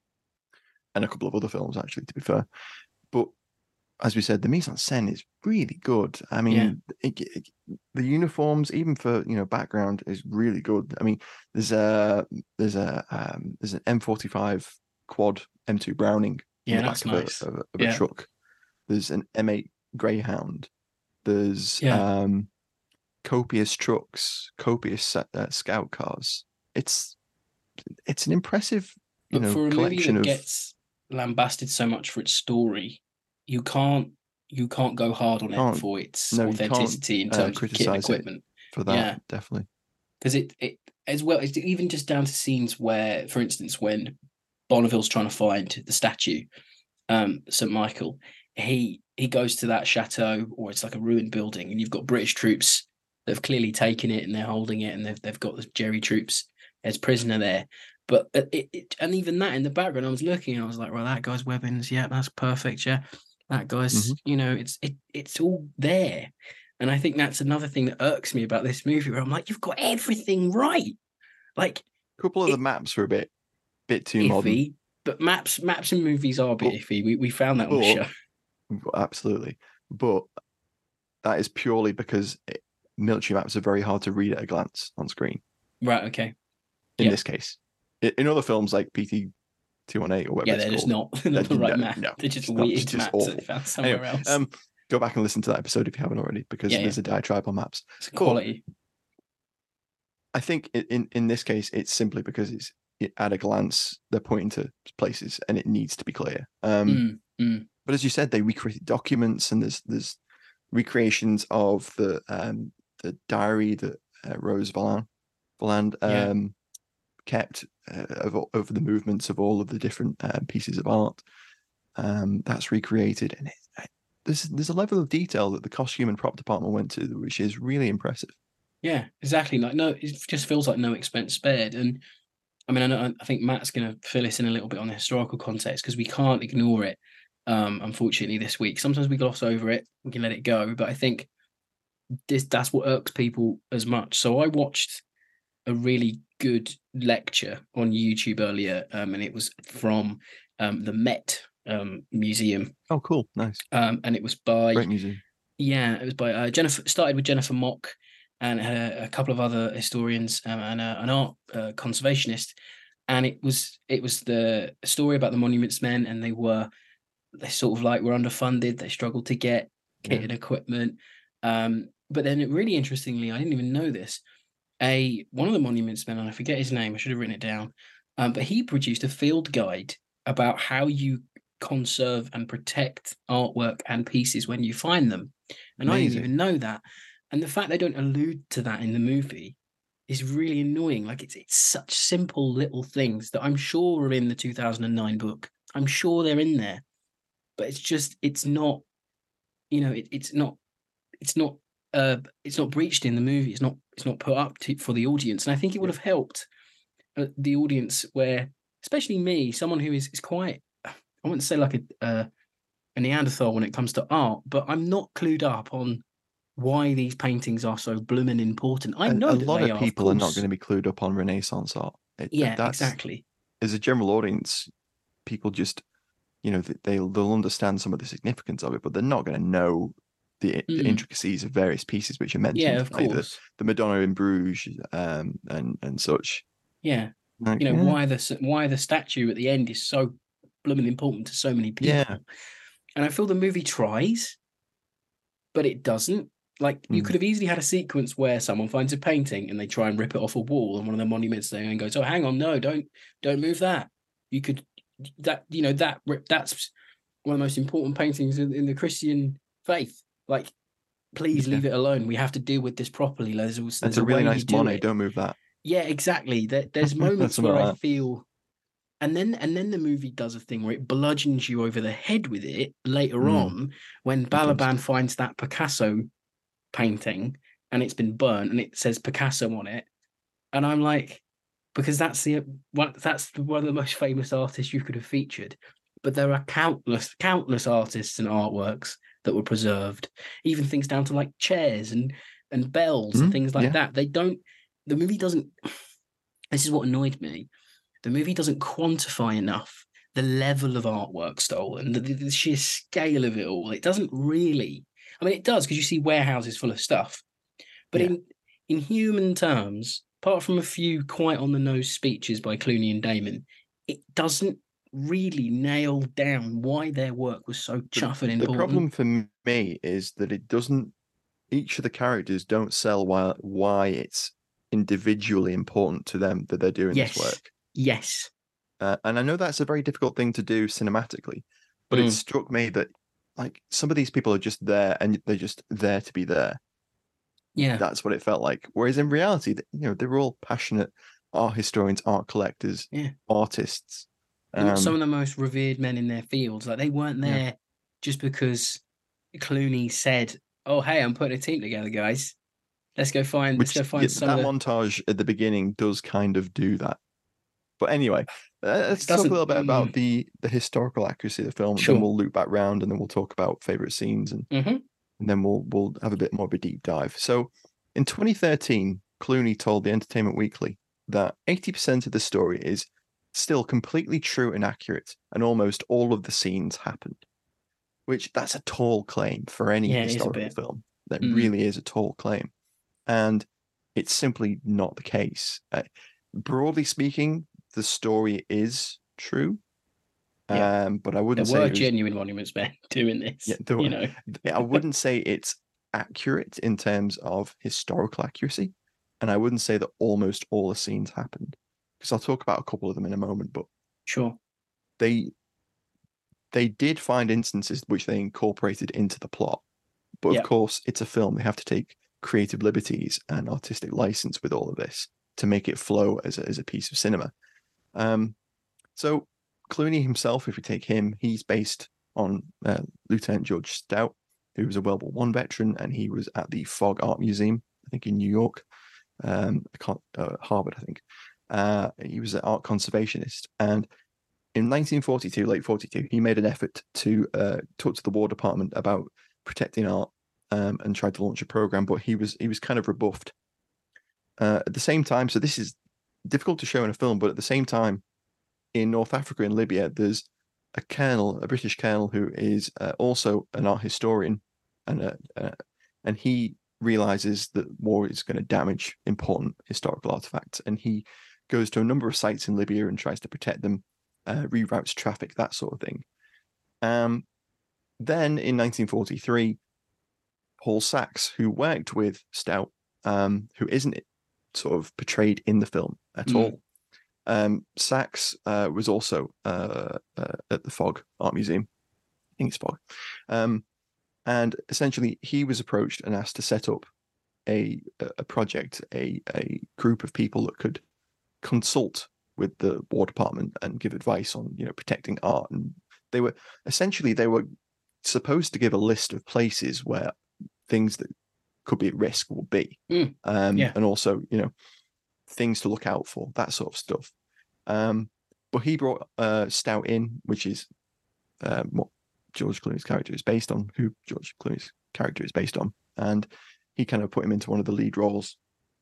and a couple of other films actually. To be fair, but as we said, the mise en scène is really good. I mean, it, it, the uniforms, even for you know background, is really good. I mean, there's a there's a um, there's an M forty-five quad M two Browning in Yeah, the that's back of, nice. a, of, a, of Yeah. a truck. There's an M eight Greyhound. There's Yeah. um, copious trucks, copious set, uh, scout cars. It's it's an impressive, you But know, for a movie collection that of. gets lambasted so much for its story, you can't you can't go hard on it Can't- for its no, you can't, authenticity in uh, terms of kit and criticise it. equipment. for that, Yeah. definitely. Because it, it as well, it's even just down to scenes where, for instance, when Bonneville's trying to find the statue, um, Saint Michael, he he goes to that chateau, or it's like a ruined building, and you've got British troops that have clearly taken it and they're holding it, and they've they've got the Jerry troops as prisoner there. But it, it and even that in the background, I was looking, and I was like, well, that guy's weapons, yeah, that's perfect, yeah. That guy's, Mhm. you know, it's it it's all there. And I think that's another thing that irks me about this movie, where I'm like, you've got everything right. Like, A couple of it- the maps were a bit bit too modern. iffy, but maps maps and movies are a bit But- iffy. We we found that on the but- show. Absolutely. But that is purely because it, military maps are very hard to read at a glance on screen. Right, okay. In Yeah. this case, in, in other films like P T two one eight or whatever Yeah, it's they're just called, not, they're not the no, right map. no, they're just it's not. weird It's just maps that awful. they found somewhere Anyway, else. um, go back and listen to that episode if you haven't already, because Yeah, there's a diatribe on maps. it's quality. I think i- in in this case, it's simply because it's it, at a glance they're pointing to places and it needs to be clear. Um, Mm, mm. But as you said, they recreated documents, and there's there's recreations of the um the diary that uh, Rose Valland Valland Yeah. um kept uh, of all- of the movements of all of the different uh, pieces of art. Um, that's recreated, and it, I- there's there's a level of detail that the costume and prop department went to, which is really impressive. Yeah, exactly. Like, no, it just feels like no expense spared. And I mean, I, know, I think Matt's going to fill us in a little bit on the historical context because we can't ignore it. Um, unfortunately, this week, sometimes we gloss over it, we can let it go, but I think this that's what irks people as much. So I watched a really good lecture on YouTube earlier, um, and it was from um, the Met um, Museum. Oh, cool, nice. Um, and it was by Great museum. Yeah, it was by uh, Jennifer. Started with Jennifer Mock and a, a couple of other historians um, and a, an art uh, conservationist, and it was it was the story about the Monuments Men, and they were they sort of like were underfunded. They struggled to get kit Yeah. and equipment. Um, but then, it, really interestingly, I didn't even know this. A one of the Monuments Men, and I forget his name. I should have written it down. Um, but he produced a field guide about how you conserve and protect artwork and pieces when you find them. And I didn't Amazing. even know that. And the fact they don't allude to that in the movie is really annoying. Like it's it's such simple little things that I'm sure are in the two thousand nine book. I'm sure they're in there, but it's just it's not. You know, it, it's not. It's not. Uh, it's not breached in the movie. It's not. It's not put up to, for the audience. And I think it would have helped uh, the audience, where, especially me, someone who is is quite. I wouldn't say like a uh, a Neanderthal when it comes to art, but I'm not clued up on why these paintings are so blooming important. I A- know a, that lot they of are, people of are not course. going to be clued up on Renaissance art. It- Yeah, that's, exactly. As a general audience, people just, you know, they they'll understand some of the significance of it, but they're not going to know the, the Mm. intricacies of various pieces which are mentioned. Yeah, of like the, course. the Madonna in Bruges, um, and and such. Yeah, Like, you know yeah. why the why the statue at the end is so blooming important to so many people. Yeah. And I feel the movie tries, but it doesn't. Like you Mm. could have easily had a sequence where someone finds a painting and they try and rip it off a wall and one of the monuments there and goes, "Oh, hang on, no, don't don't move that." You could that you know that that's one of the most important paintings in, in the Christian faith. Like, please Yeah. leave it alone. We have to deal with this properly. There's, there's That's a a really way nice you do Monet. it. Don't move that. Yeah, exactly. There, there's moments Something where like I that. feel, and then and then the movie does a thing where it bludgeons you over the head with it later Mm. on when does. Balaban finds that Picasso painting and it's been burnt and it says Picasso on it, and I'm like, because that's the one that's one of the most famous artists you could have featured, but there are countless countless artists and artworks that were preserved, even things down to like chairs and and bells and Mm, things like yeah. that. They don't. The movie doesn't. This is what annoyed me. The movie doesn't quantify enough the level of artwork stolen, the, the, the sheer scale of it all. It doesn't really. I mean, it does because you see warehouses full of stuff, but Yeah. in in human terms, apart from a few quite on the nose speeches by Clooney and Damon, it doesn't really nail down why their work was so chuff and The important. problem for me is that it doesn't. Each of the characters don't sell why why it's individually important to them that they're doing Yes. this work. Yes. Uh, and I know that's a very difficult thing to do cinematically, but Mm. it struck me that like some of these people are just there and they're just there to be there. Yeah. That's what it felt like. Whereas in reality, you know, they're all passionate art historians, art collectors, Yeah. artists. And Um, some of the most revered men in their fields. Like they weren't Yeah. there just because Clooney said, "Oh, hey, I'm putting a team together, guys. Let's go find. which let's go find yeah, some that of the." montage at the beginning does kind of do that. But anyway, uh, let's talk a doesn't- little bit about mm. the the historical accuracy of the film. Sure. Then we'll loop back round, and then we'll talk about favorite scenes, and, Mhm. and then we'll we'll have a bit more of a deep dive. So, in twenty thirteen, Clooney told the Entertainment Weekly that eighty percent of the story is still completely true and accurate, and almost all of the scenes happened. Which that's a tall claim for any Yeah, it is a historical bit. film. That Mm. really is a tall claim, and it's simply not the case. Uh, broadly speaking, the story is true, Yeah. um, but I There wouldn't say were it was, genuine monuments men doing this. Yeah, there you were- know. I wouldn't say it's accurate in terms of historical accuracy, and I wouldn't say that almost all the scenes happened, because I'll talk about a couple of them in a moment. But Sure. they they did find instances which they incorporated into the plot. But Yeah. of course, it's a film. They have to take creative liberties and artistic license with all of this to make it flow as a, as a piece of cinema. Um, so Clooney himself, if we take him, he's based on uh, Lieutenant George Stout, who was a World War One veteran, and he was at the Fogg Art Museum, I think in New York, um, I can't, uh, Harvard, I think. Uh, he was an art conservationist, and in nineteen forty-two, late forty-two, he made an effort to uh, talk to the War Department about protecting art um, and tried to launch a program, but he was he was kind of rebuffed. Uh, at the same time, so this is difficult to show in a film, but at the same time, in North Africa and Libya, there's a colonel, a British colonel, who is uh, also an art historian, and uh, uh, and he realizes that war is going to damage important historical artifacts, and he goes to a number of sites in Libya and tries to protect them, uh, reroutes traffic, that sort of thing. Um, then in nineteen forty-three, Paul Sachs, who worked with Stout, um, who isn't sort of portrayed in the film at mm. all. Um, Sachs uh, was also uh, uh, at the Fogg Art Museum. I think it's Fogg. Um, and essentially, he was approached and asked to set up a a project, a a group of people that could consult with the War Department and give advice on, you know, protecting art. And they were essentially they were supposed to give a list of places where things that could be at risk will be, mm. um, yeah. and also, you know, things to look out for, that sort of stuff. Um, but he brought uh, Stout in, which is uh, what George Clooney's character is based on, who George Clooney's character is based on, and he kind of put him into one of the lead roles.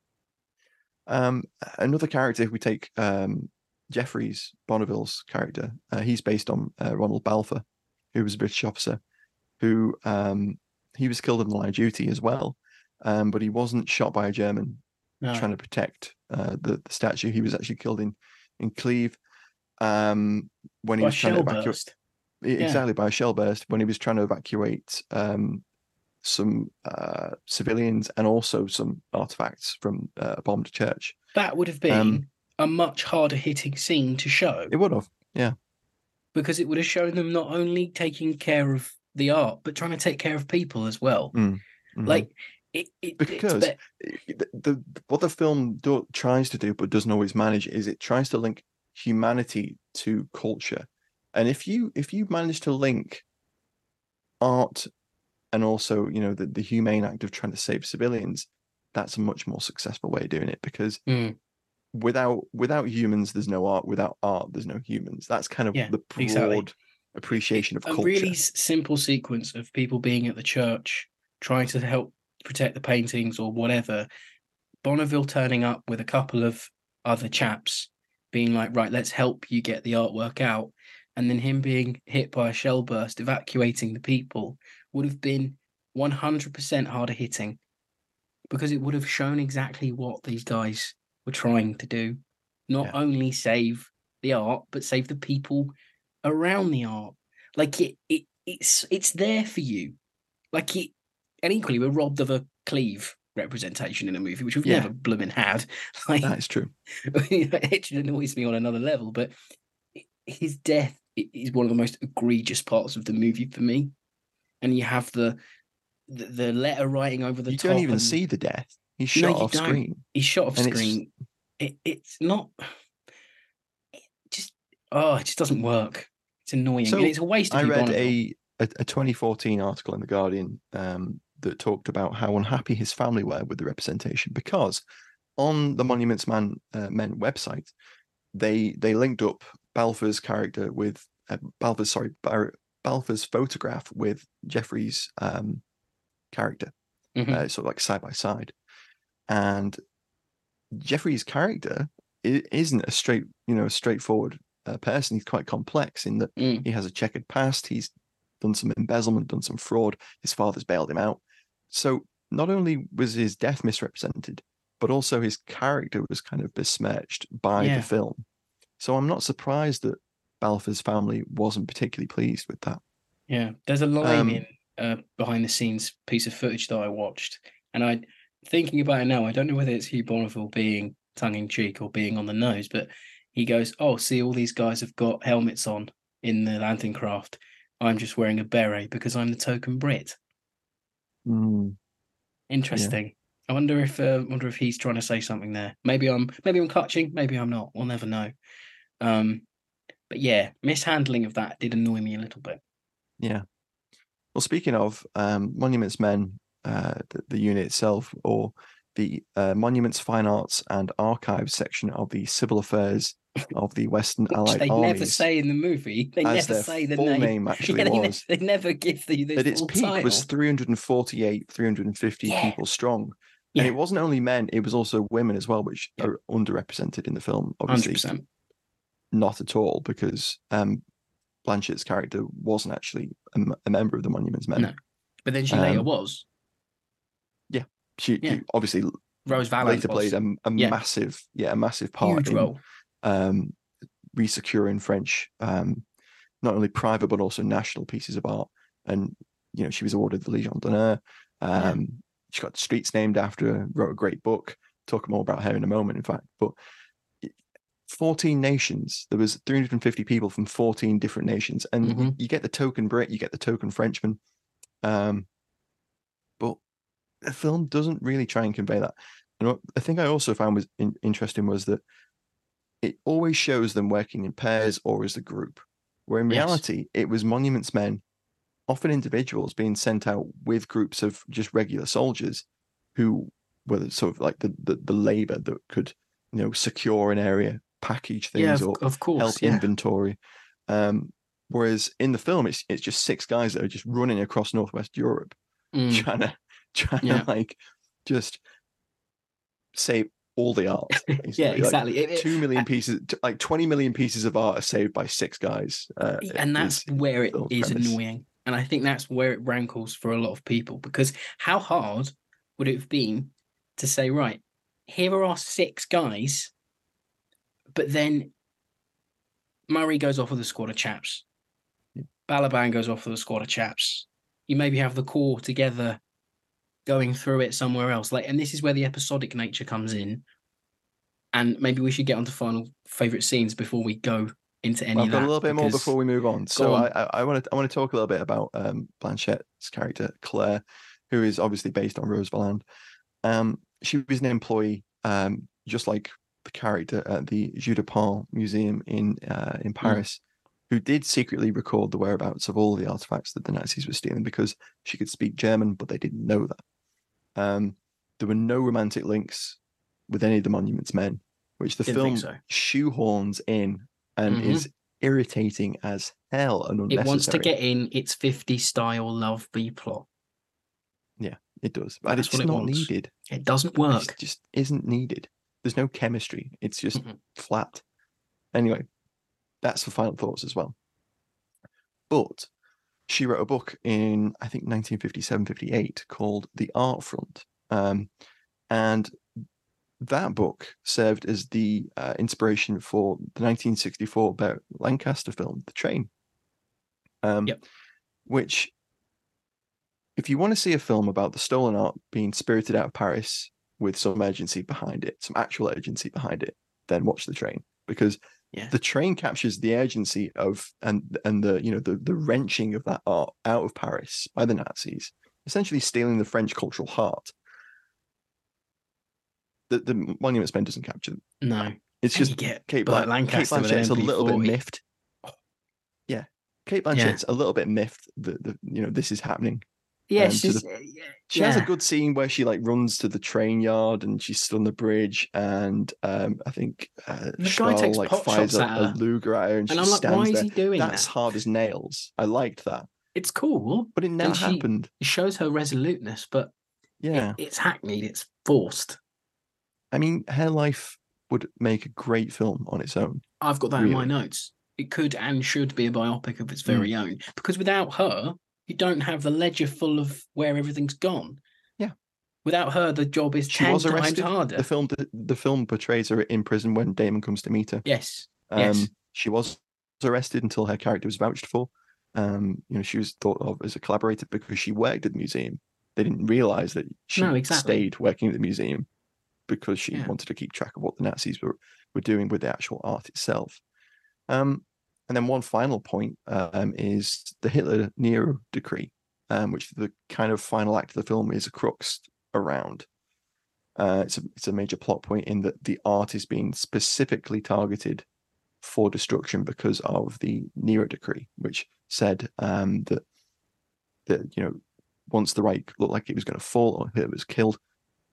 Um, another character, if we take um, Jeffries Bonneville's character, uh, he's based on uh, Ronald Balfour, who was a British officer, who um, he was killed in the line of duty as well, um, but he wasn't shot by a German no. trying to protect uh, the, the statue. He was actually killed in in Cleve um, when he by was trying to evacuate. Burst. Exactly, yeah. by a shell burst when he was trying to evacuate um, some uh, civilians and also some artifacts from uh, a bombed church. That would have been um, a much harder hitting scene to show. It would have, yeah. Because it would have shown them not only taking care of the art, but trying to take care of people as well. Mm, mm-hmm. Like, it, it, because be- the, the what the film do, tries to do, but doesn't always manage, is it tries to link humanity to culture. And if you if you manage to link art and also, you know, the, the humane act of trying to save civilians, that's a much more successful way of doing it, because mm. without without humans, there's no art. Without art, there's no humans. That's kind of yeah, the broad exactly. appreciation of a culture. A really simple sequence of people being at the church, trying to help protect the paintings or whatever. Bonneville turning up with a couple of other chaps being like, right, let's help you get the artwork out. And then him being hit by a shell burst, evacuating the people, would have been one hundred percent harder hitting, because it would have shown exactly what these guys were trying to do. Not yeah. only save the art, but save the people around the art. Like, it, it it's it's there for you. Like, it, and equally, we're robbed of a Cleve representation in a movie, which we've yeah. never blooming had. Like, that is true. It annoys me on another level, but his death is one of the most egregious parts of the movie for me. And you have the the, the letter writing over the you top. You don't even and... see the death. He's shot no, off don't. screen. He's shot off and screen. It's... It, it's not. It just oh, it just doesn't work. It's annoying. So and it's a waste of I read Bonneville. a, a a twenty fourteen article in the Guardian um, that talked about how unhappy his family were with the representation, because on the Monuments Man uh, Men website, they they linked up Balfour's character with uh, Balfour's sorry Bar- Balfour's photograph with Jeffrey's um, character, mm-hmm. uh, sort of like side by side, and Jeffrey's character isn't a straight you know straightforward uh, person. He's quite complex in that mm. he has a checkered past. He's done some embezzlement, done some fraud. His father's bailed him out. So not only was his death misrepresented, but also his character was kind of besmirched by yeah. the film. So I'm not surprised that Balfour's family wasn't particularly pleased with that. Yeah, there's a line um, in a behind the scenes piece of footage that I watched, and I, thinking about it now, I don't know whether it's Hugh Bonneville being tongue in cheek or being on the nose, but he goes, "Oh, see, all these guys have got helmets on in the landing craft. I'm just wearing a beret because I'm the token Brit." Mm. Interesting. Yeah. I wonder if uh, wonder if he's trying to say something there. Maybe I'm maybe I'm clutching, maybe I'm not. We'll never know. Um, but yeah, mishandling of that did annoy me a little bit. Yeah. Well, speaking of um, Monuments Men, uh, the, the unit itself, or the uh, Monuments, Fine Arts and Archives section of the Civil Affairs of the Western Which Allied they Armies. never say in the movie. They as never their say the full name. name actually Yeah, they, was. ne- they never give the, the At its full peak title. was three hundred forty-eight, three hundred fifty Yeah. people strong. Yeah. And it wasn't only men, it was also women as well, which Yeah. are underrepresented in the film. one hundred Obviously, percent. not at all, because um, Blanchett's character wasn't actually a, m- a member of the Monuments Men. No. But then she later Um, was. Yeah, she Yeah. obviously Rose Vallant later was. played a, a Yeah. massive, yeah, a massive part Huge in role. um, resecuring French, um, not only private but also national pieces of art. And you know, she was awarded the Legion d'honneur. Um, Yeah. She got streets named after her. Wrote a great book. Talk more about her in a moment, in fact. But fourteen nations. There was three hundred fifty people from fourteen different nations, and Mhm. you, you get the token Brit, you get the token Frenchman. Um, but the film doesn't really try and convey that. And what the thing I also found was in, interesting was that it always shows them working in pairs or as a group, where in Yes. reality it was Monuments Men, often individuals, being sent out with groups of just regular soldiers who were sort of like the the, the labor that could, you know, secure an area, package Yeah, things, of, or of course. help Yeah. inventory. Um, whereas in the film, it's it's just six guys that are just running across Northwest Europe, Mm. trying to trying Yeah. to like just save all the art. basically. Yeah, Like, exactly. It- it- two million pieces, t- like twenty million pieces of art are saved by six guys. Uh, and that's is where it film's is premise. annoying. And I think that's where it rankles for a lot of people, because how hard would it have been to say, right, here are our six guys, but then Murray goes off with a squad of chaps. Yeah. Balaban goes off with a squad of chaps. You maybe have the core together going through it somewhere else. Like, and this is where the episodic nature comes in. And maybe we should get on to final favourite scenes before we go into any Well, I've of got that. a little bit more because- before we move on. So on. I, I want to I want to talk a little bit about um, Blanchett's character Claire, who is obviously based on Rose Valland. Um, she was an employee, um, just like the character at the Jeu de Paume Museum in uh, in Paris, who did secretly record the whereabouts of all the artifacts that the Nazis were stealing because she could speak German, but they didn't know that. Um, there were no romantic links with any of the Monuments Men, which the Didn't film think so. shoehorns in and Mhm. is irritating as hell and unnecessary. It wants to get in its fifties style love B plot. Yeah, it does. But That's it's what it not wants. needed. It doesn't It work. just, just isn't needed. There's no chemistry. It's just Mhm. flat. Anyway, that's for final thoughts as well. But she wrote a book in, I think, nineteen fifty-seven, fifty-eight called The Art Front. Um, and that book served as the uh, inspiration for the nineteen sixty-four Burt Lancaster film, The Train. Um, Yep. Which, if you want to see a film about the stolen art being spirited out of Paris with some urgency behind it, some actual urgency behind it, then watch The Train, because Yeah. The Train captures the urgency of and and the you know the the wrenching of that art out of Paris by the Nazis, essentially stealing the French cultural heart. The the Monuments Men doesn't capture them. No. It's And just you get Kate, Burt Blan- Kate Lancaster with an Blanchett's a little bit M P forty. miffed. Yeah, Kate Blanchett's a little bit miffed that the you know this is happening. Yeah, um, to she's, the- uh, yeah, She has a yeah. good scene where she like runs to the train yard and she's stood on the bridge, and um, I think uh, The guy Stahl, takes like pot fires shots a, at a her. Luger at her, and, And she I'm like, stands why is there. he doing That's that? hard as nails. I liked that, It's cool. but it never And she- happened. It shows her resoluteness, but Yeah, it, it's hackneyed. It's forced. I mean, her life would make a great film on its own. I've got that in my Really? notes. It could and should be a biopic of its Hmm. very own, because without her, you don't have the ledger full of where everything's gone. Yeah. Without her, the job is She ten was times arrested. harder. The film, the, the film portrays her in prison when Damon comes to meet her. Yes. Um, Yes. She was arrested until her character was vouched for. Um, you know, she was thought of as a collaborator because she worked at the museum. They didn't realize that she No, exactly. stayed working at the museum because she Yeah. wanted to keep track of what the Nazis were, were doing with the actual art itself. Um, and then one final point um, is the Hitler-Nero decree, um, which the kind of final act of the film is a crux around. Uh, it's a it's a major plot point in that the art is being specifically targeted for destruction because of the Nero decree, which said um, that that you know once the Reich looked like it was going to fall or Hitler was killed,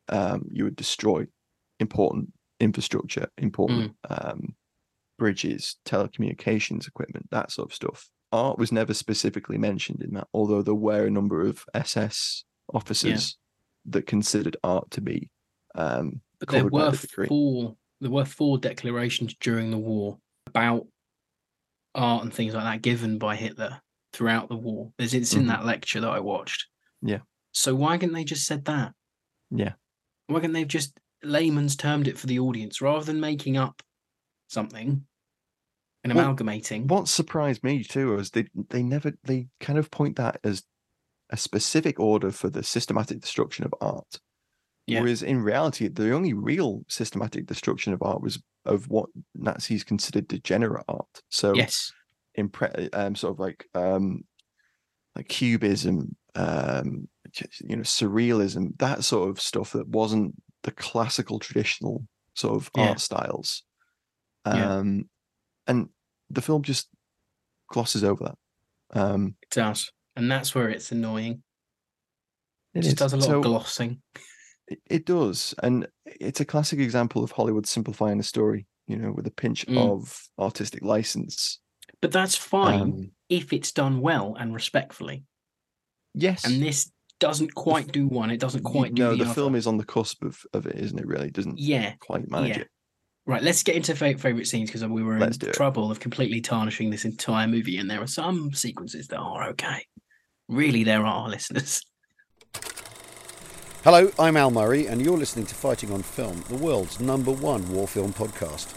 um, you would destroy important infrastructure, important mm. um, bridges, telecommunications equipment, that sort of stuff. Art was never specifically mentioned in that, although there were a number of S S officers yeah. that considered art to be um, but there covered were by the decree. four there were four declarations during the war about art and things like that given by Hitler throughout the war. It's in mm-hmm. that lecture that I watched. Yeah. So why couldn't they just said that? Yeah. Why couldn't they have just layman's termed it for the audience rather than making up something and well, amalgamating? What surprised me too was they they never they kind of point that as a specific order for the systematic destruction of art. Yeah. Whereas in reality, the only real systematic destruction of art was of what Nazis considered degenerate art. So yes, impre- um, sort of like um, like cubism, um, you know, surrealism, that sort of stuff that wasn't the classical traditional sort of yeah. art styles. Um, yeah. And the film just glosses over that. Um, it does, and that's where it's annoying. It, it just is. does a lot so, of glossing. It, it does, and it's a classic example of Hollywood simplifying a story, you know, with a pinch mm. of artistic license. But that's fine um, if it's done well and respectfully. Yes. And this doesn't quite do one. It doesn't quite do no, the, the other. film is on the cusp of, of it, isn't it, really? It doesn't yeah. quite manage yeah. it. Right, let's get into fa- favourite scenes because we were let's in trouble of completely tarnishing this entire movie, and there are some sequences that are okay. Really, there are, listeners. Hello, I'm Al Murray, and you're listening to Fighting on Film, the world's number one war film podcast.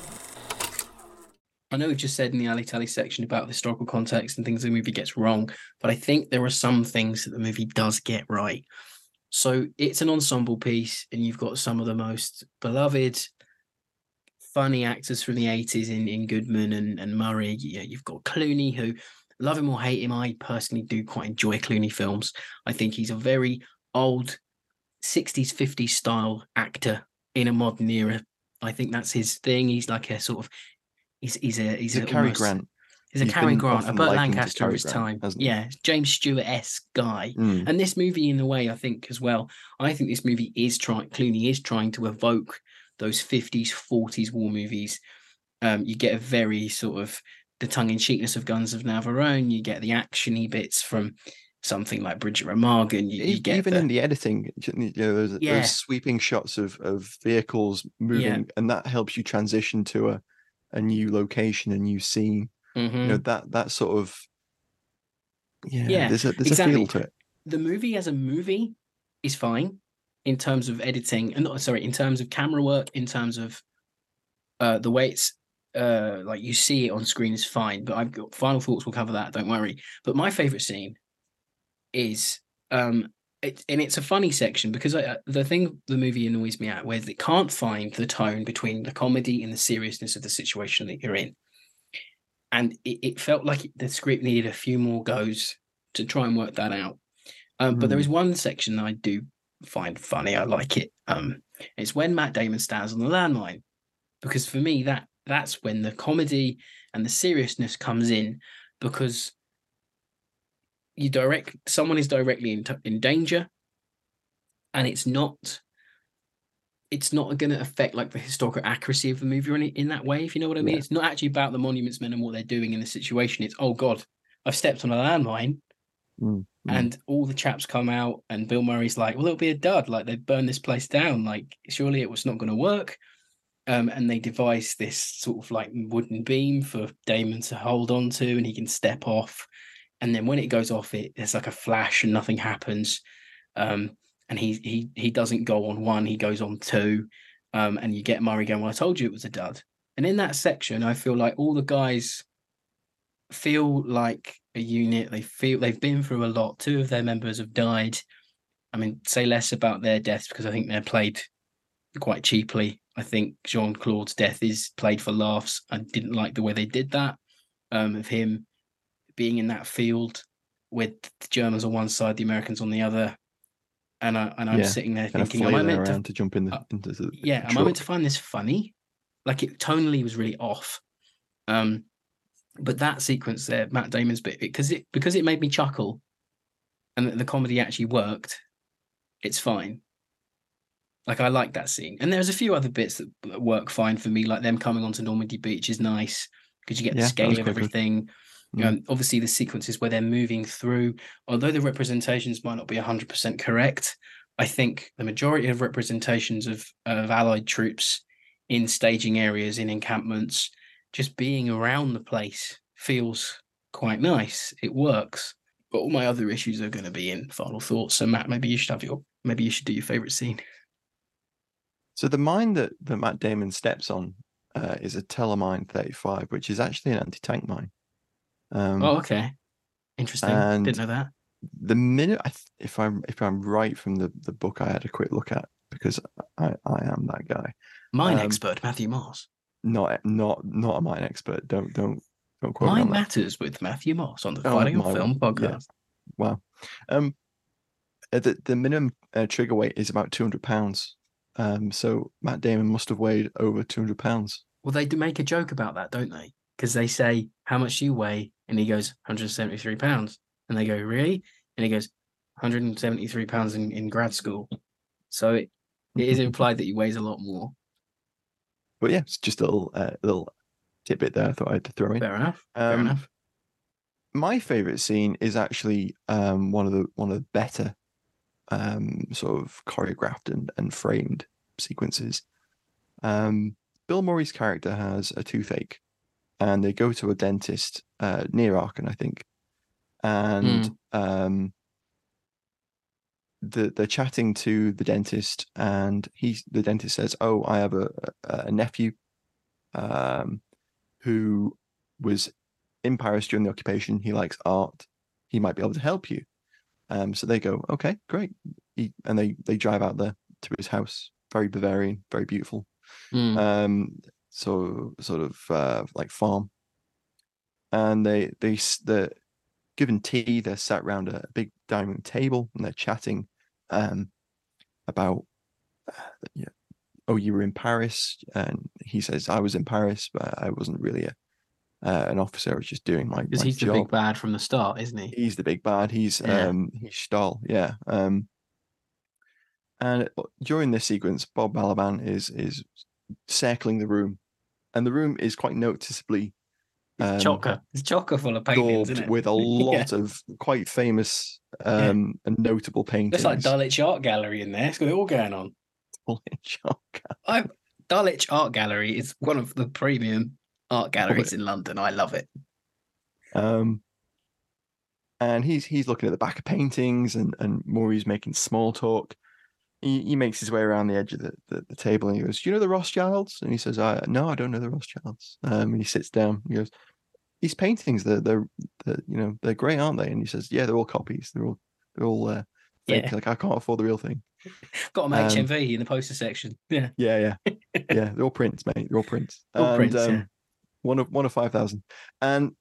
I know we've just said in the Ali Tally section about the historical context and things the movie gets wrong, but I think there are some things that the movie does get right. So it's an ensemble piece, and you've got some of the most beloved, funny actors from the eighties in, in Goodman and, and Murray. Yeah, you've got Clooney, who, love him or hate him, I personally do quite enjoy Clooney films. I think he's a very old sixties, fifties style actor in a modern era. I think that's his thing. He's like a sort of, he's he's a he's, he's a, a Cary almost, Grant. He's a He's Cary been Grant, a often Burt likened to Lancaster of Cary his Grant, time. hasn't he? Yeah, James Stewart-esque guy. Mm. And this movie, in a way, I think as well, I think this movie is trying, Clooney is trying to evoke those fifties, forties war movies. Um, you get a very sort of the tongue-in-cheekness of Guns of Navarone. You get the action-y bits from something like Bridget Remagen. You, you get even the, in the editing, you know, there's, yeah. there's sweeping shots of, of vehicles moving, yeah. and that helps you transition to a, a new location, a new scene. Mm-hmm. You know, that that sort of yeah, yeah there's a there's exactly. a feel to it. The movie as a movie is fine in terms of editing, and not sorry, in terms of camera work, in terms of uh, the way it's uh, like you see it on screen is fine. But I've got final thoughts. We'll cover that. Don't worry. But my favorite scene is um it, and it's a funny section because I, the thing the movie annoys me at where it can't find the tone between the comedy and the seriousness of the situation that you're in, and it, it felt like the script needed a few more goes to try and work that out. Um, mm. But there is one section that I do find funny. I like it. Um, it's when Matt Damon stands on the landmine, because for me that that's when the comedy and the seriousness comes in, because you direct someone is directly in, t- in danger, and it's not it's not going to affect like the historical accuracy of the movie or in, in that way, if you know what I mean. Yeah. It's not actually about the Monuments Men and what they're doing in the situation. It's, oh God, I've stepped on a landmine. Mm, and mm. all the chaps come out, and Bill Murray's like, well, it'll be a dud. Like, they've burned this place down. Like, surely it was not going to work. Um, and they devise this sort of like wooden beam for Damon to hold on to, and he can step off. And then when it goes off, it there's like a flash and nothing happens. Um, and he he he doesn't go on one, he goes on two. Um, and you get Murray going, well, I told you it was a dud. And in that section, I feel like all the guys feel like a unit. They feel they've been through a lot. Two of their members have died. I mean, say less about their deaths because I think they're played quite cheaply. I think Jean-Claude's death is played for laughs. I didn't like the way they did that, um, of him being in that field with the Germans on one side, the Americans on the other. And, I, and I'm yeah, sitting there thinking, am I meant to, to jump in the, uh, into the yeah, truck. am I meant to find this funny? Like, it tonally was really off. Um, but that sequence there, Matt Damon's bit, because it because it made me chuckle, and the comedy actually worked. It's fine. Like, I like that scene. And there's a few other bits that, that work fine for me, like them coming onto Normandy Beach is nice because you get Yeah, the that scale was of quite good. everything. Mm. Um, obviously, the sequences where they're moving through, although the representations might not be one hundred percent correct, I think the majority of representations of, of Allied troops in staging areas, in encampments, just being around the place feels quite nice. It works. But all my other issues are going to be in final thoughts. So Matt, maybe you should have your maybe you should do your favorite scene. So the mine that, that Matt Damon steps on uh, is a Telemine thirty-five, which is actually an anti-tank mine. Um, Oh, okay. Interesting. and Didn't know that. the minute I, th- if I'm if I'm right from the, the book I had a quick look at, because I, I am that guy. Mine Um, expert Matthew Moss. Not not not a mine expert. Don't don't don't quote me Mine on that. Matters with Matthew Moss on the Oh, Fighting on my- Film yeah. podcast. Wow. Um, uh, the the minimum uh, trigger weight is about two hundred pounds. Um, so Matt Damon must have weighed over two hundred pounds. Well, they do make a joke about that, don't they? Because they say, "How much do you weigh?" And he goes, one hundred seventy-three pounds. And they go, "Really?" And he goes, one hundred seventy-three pounds in, in grad school. So it, it is implied that he weighs a lot more. But yeah, it's just a little uh, little tidbit there I thought I had to throw in. Fair enough. Fair Um, enough. My favorite scene is actually um, one of the one of the better um, sort of choreographed and, and framed sequences. Um, Bill Murray's character has a toothache, and they go to a dentist uh, near Aachen, I think, and um, the, they're chatting to the dentist, and he's the dentist says, "Oh, I have a, a, a nephew um, who was in Paris during the occupation. He likes art. He might be able to help you." Um, so they go, "Okay, great," he, and they they drive out there to his house. Very Bavarian, very beautiful. Mm. Um, so sort of uh, like farm, and they they they're given tea. They're sat around a big dining room table, and they're chatting um, about, uh, yeah, "Oh, you were in Paris," and he says, "I was in Paris, but I wasn't really a uh, an officer. I was just doing my Because my he's the job." big bad from the start, isn't he? He's the big bad. He's Yeah. um he's Stahl, yeah. Um, and during this sequence, Bob Balaban is is circling the room, and the room is quite noticeably um, Chocker. It's chocker full of paintings, daubed isn't it? with a Yeah. lot of quite famous um and notable paintings. It's like Dulwich Art Gallery in there. It's got it all going on. Dulwich Art I Dulwich Art Gallery is one of the premium art galleries in London. I love it. Um, and he's he's looking at the back of paintings, and and Maury's making small talk. He he makes his way around the edge of the, the, the table, and he goes, "Do you know the Rothschilds?" And he says, "I no, I don't know the Rothschilds." Um, and he sits down. He goes, "These paintings, they're they're, they're you know they're great, aren't they?" And he says, "Yeah, they're all copies. They're all they're all uh, fake. Yeah. Like I can't afford the real thing." Got them H M V Um, in the poster section. Yeah. Yeah, yeah, yeah. They're all prints, mate. They're all prints. All and, prints, um, yeah. One of one of five thousand. And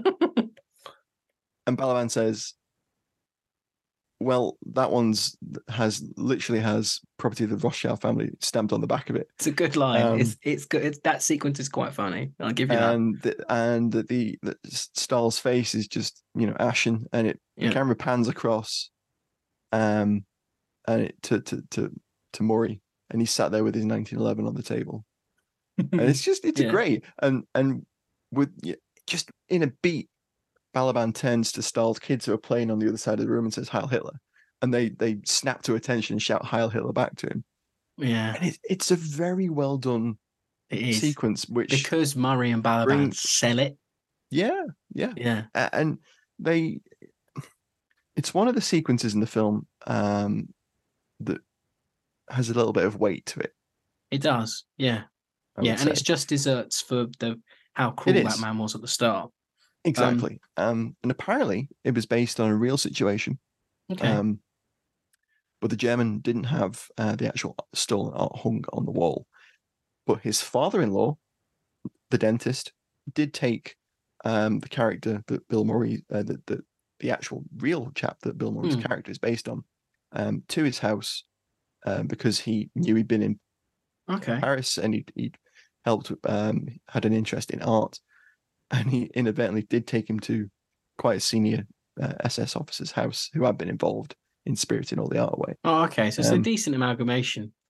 and Balaban says, "Well, that one's has literally has property of the Rothschild family stamped on the back of it." It's a good line. Um, it's it's good. It's, that sequence is quite funny. I'll give you that. And the, and the, the, the Stahl's face is just, you know, ashen, and it Yeah. the camera pans across, um, and it to to to to Maury, and he's sat there with his nineteen eleven on the table, and it's just it's Yeah. great, and and with yeah, just in a beat, Balaban turns to Stahl's kids who are playing on the other side of the room and says, "Heil Hitler," and they they snap to attention and shout "Heil Hitler" back to him. Yeah. And it, it's a very well done It is. sequence, which Because Murray and Balaban bring- sell it. yeah, yeah, Yeah. A- and they it's one of the sequences in the film um that has a little bit of weight to it. It does. Yeah. I yeah. would And it's say. just desserts for the how cruel that is. man was at the start. Exactly. Um, and apparently it was based on a real situation. Okay. Um, but the German didn't have uh, the actual stolen art hung on the wall. But his father-in-law, the dentist, did take um, the character that Bill Murray, uh, the, the the actual real chap that Bill Murray's Hmm. character is based on, um, to his house um, because he knew he'd been in okay. Paris and he'd, he'd helped, um, had an interest in art. And he inadvertently did take him to quite a senior uh, S S officer's house who had been involved in spiriting all the art away. Oh, okay. So it's a Um, decent amalgamation.